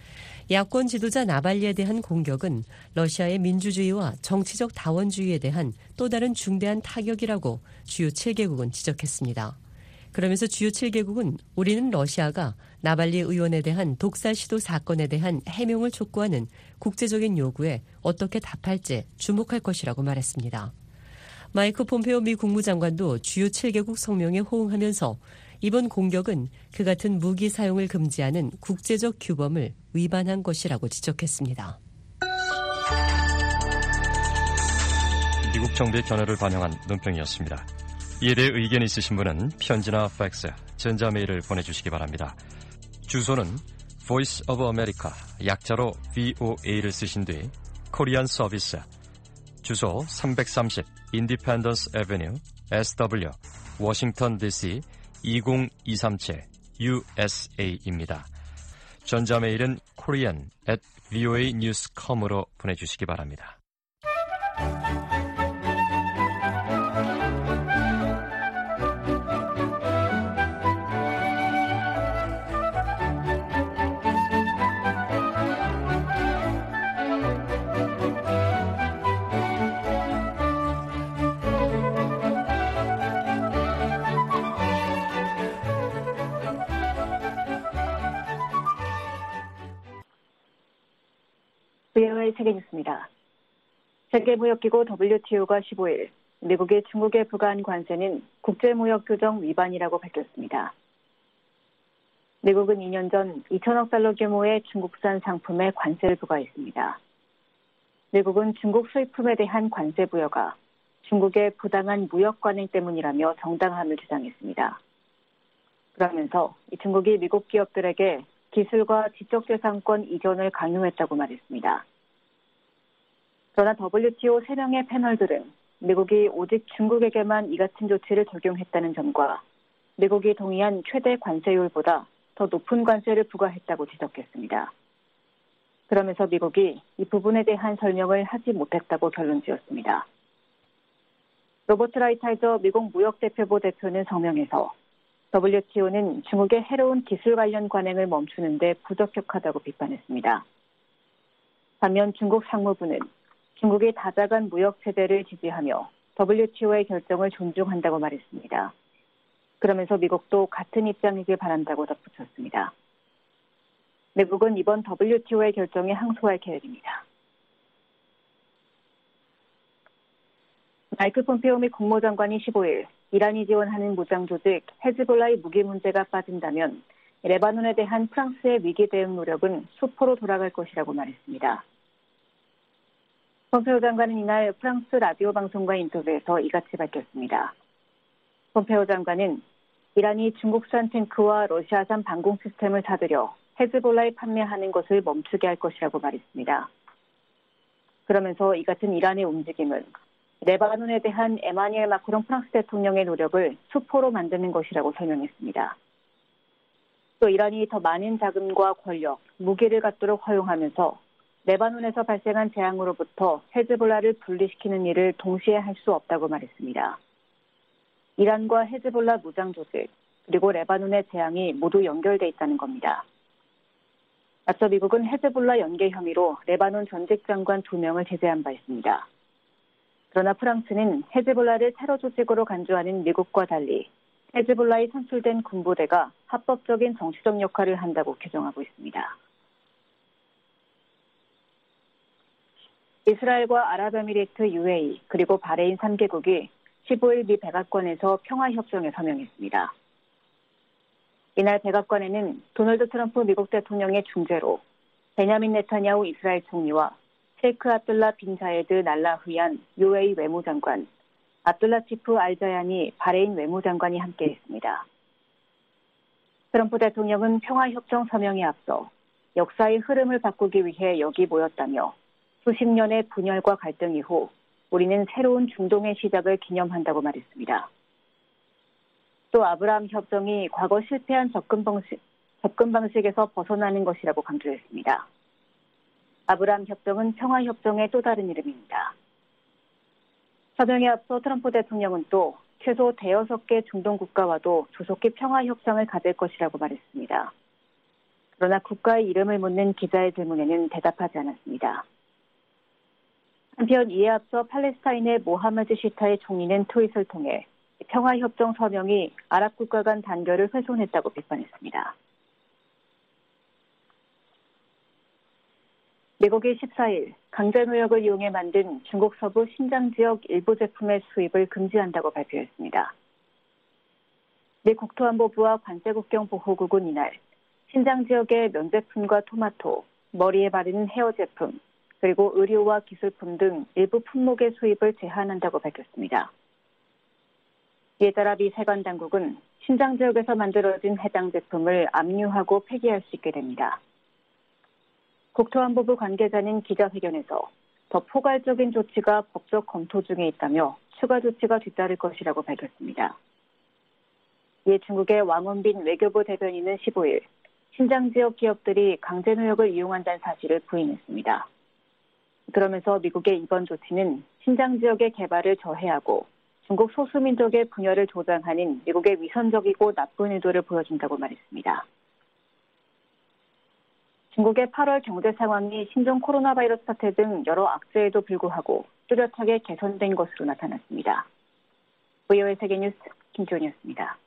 야권 지도자 나발리에 대한 공격은 러시아의 민주주의와 정치적 다원주의에 대한 또 다른 중대한 타격이라고 주요 칠 개국은 지적했습니다. 그러면서 주요 칠 개국은 우리는 러시아가 나발리 의원에 대한 독사 시도 사건에 대한 해명을 촉구하는 국제적인 요구에 어떻게 답할지 주목할 것이라고 말했습니다. 마이크 폼페오 미 국무장관도 주요 칠 개국 성명에 호응하면서 이번 공격은 그 같은 무기 사용을 금지하는 국제적 규범을 위반한 것이라고 지적했습니다. 미국 정부의 견해를 반영한 논평이었습니다. 이에 대해 의견 있으신 분은 편지나 팩스, 전자메일을 보내주시기 바랍니다. 주소는 Voice of America, 약자로 브이오에이를 쓰신 뒤 코리안 서비스, 주소 삼백삼십 Independence Avenue, 에스더블유, 워싱턴 디씨 이공이삼칠 유에스에이입니다. 전자메일은 korean at voa news dot com으로 보내주시기 바랍니다. 브이오에이 세계뉴스입니다. 세계무역기구 더블유티오가 십오일 미국이 중국에 부과한 관세는 국제무역규정 위반이라고 밝혔습니다. 미국은 이 년 전 이천억 달러 규모의 중국산 상품에 관세를 부과했습니다. 미국은 중국 수입품에 대한 관세 부여가 중국의 부당한 무역 관행 때문이라며 정당함을 주장했습니다. 그러면서 중국이 미국 기업들에게 기술과 지적재산권 이전을 강요했다고 말했습니다. 그러나 더블유티오 세 명의 패널들은 미국이 오직 중국에게만 이 같은 조치를 적용했다는 점과 미국이 동의한 최대 관세율보다 더 높은 관세를 부과했다고 지적했습니다. 그러면서 미국이 이 부분에 대한 설명을 하지 못했다고 결론 지었습니다. 로버트 라이타이저 미국 무역대표부 대표는 성명에서 더블유티오는 중국의 해로운 기술 관련 관행을 멈추는 데 부적격하다고 비판했습니다. 반면 중국 상무부는 중국이 다자간 무역 체제를 지지하며 더블유티오의 결정을 존중한다고 말했습니다. 그러면서 미국도 같은 입장이길 바란다고 덧붙였습니다. 미국은 이번 더블유티오의 결정에 항소할 계획입니다. 마이크 폼페오 미 국무장관이 십오일 이란이 지원하는 무장조직 헤즈볼라의 무기 문제가 빠진다면 레바논에 대한 프랑스의 위기 대응 노력은 수포로 돌아갈 것이라고 말했습니다. 폼페오 장관은 이날 프랑스 라디오 방송과 인터뷰에서 이같이 밝혔습니다. 폼페오 장관은 이란이 중국산 탱크와 러시아산 방공 시스템을 사들여 헤즈볼라에 판매하는 것을 멈추게 할 것이라고 말했습니다. 그러면서 이 같은 이란의 움직임은 레바논에 대한 에마뉘엘 마크롱 프랑스 대통령의 노력을 수포로 만드는 것이라고 설명했습니다. 또 이란이 더 많은 자금과 권력, 무기를 갖도록 허용하면서 레바논에서 발생한 재앙으로부터 헤즈볼라를 분리시키는 일을 동시에 할 수 없다고 말했습니다. 이란과 헤즈볼라 무장조직, 그리고 레바논의 재앙이 모두 연결돼 있다는 겁니다. 앞서 미국은 헤즈볼라 연계 혐의로 레바논 전직 장관 두 명을 제재한 바 있습니다. 그러나 프랑스는 헤즈볼라를 테러 조직으로 간주하는 미국과 달리 헤즈볼라에 선출된 군부대가 합법적인 정치적 역할을 한다고 규정하고 있습니다. 이스라엘과 아랍에미리트, 유에이, 그리고 바레인 삼 개국이 십오일 미 백악관에서 평화협정에 서명했습니다. 이날 백악관에는 도널드 트럼프 미국 대통령의 중재로 베냐민 네타냐후 이스라엘 총리와 셰이크 압둘라 빈 자예드 날라흐얀 유에이 외무장관, 압둘라티프 알자얀이 바레인 외무장관이 함께했습니다. 트럼프 대통령은 평화협정 서명에 앞서 역사의 흐름을 바꾸기 위해 여기 모였다며 수십 년의 분열과 갈등 이후 우리는 새로운 중동의 시작을 기념한다고 말했습니다. 또 아브라함 협정이 과거 실패한 접근 방식, 접근 방식에서 벗어나는 것이라고 강조했습니다. 아브라함 협정은 평화협정의 또 다른 이름입니다. 서명에 앞서 트럼프 대통령은 또 최소 대여섯 개 중동 국가와도 조속히 평화협상을 가질 것이라고 말했습니다. 그러나 국가의 이름을 묻는 기자의 질문에는 대답하지 않았습니다. 한편 이에 앞서 팔레스타인의 모하메드 시타의 총리는 트윗을 통해 평화협정 서명이 아랍 국가 간 단결을 훼손했다고 비판했습니다. 미국이 십사일 강제노역을 이용해 만든 중국 서부 신장 지역 일부 제품의 수입을 금지한다고 발표했습니다. 미 국토안보부와 관세국경보호국은 이날 신장 지역의 면제품과 토마토, 머리에 바르는 헤어 제품, 그리고 의료와 기술품 등 일부 품목의 수입을 제한한다고 밝혔습니다. 이에 따라 미 세관 당국은 신장 지역에서 만들어진 해당 제품을 압류하고 폐기할 수 있게 됩니다. 국토안보부 관계자는 기자회견에서 더 포괄적인 조치가 법적 검토 중에 있다며 추가 조치가 뒤따를 것이라고 밝혔습니다. 이에 중국의 왕원빈 외교부 대변인은 십오일 신장 지역 기업들이 강제노역을 이용한다는 사실을 부인했습니다. 그러면서 미국의 이번 조치는 신장 지역의 개발을 저해하고 중국 소수민족의 분열을 조장하는 미국의 위선적이고 나쁜 의도를 보여준다고 말했습니다. 중국의 팔월 경제 상황이 신종 코로나 바이러스 사태 등 여러 악재에도 불구하고 뚜렷하게 개선된 것으로 나타났습니다. 브이오에이 세계뉴스 김지원이었습니다.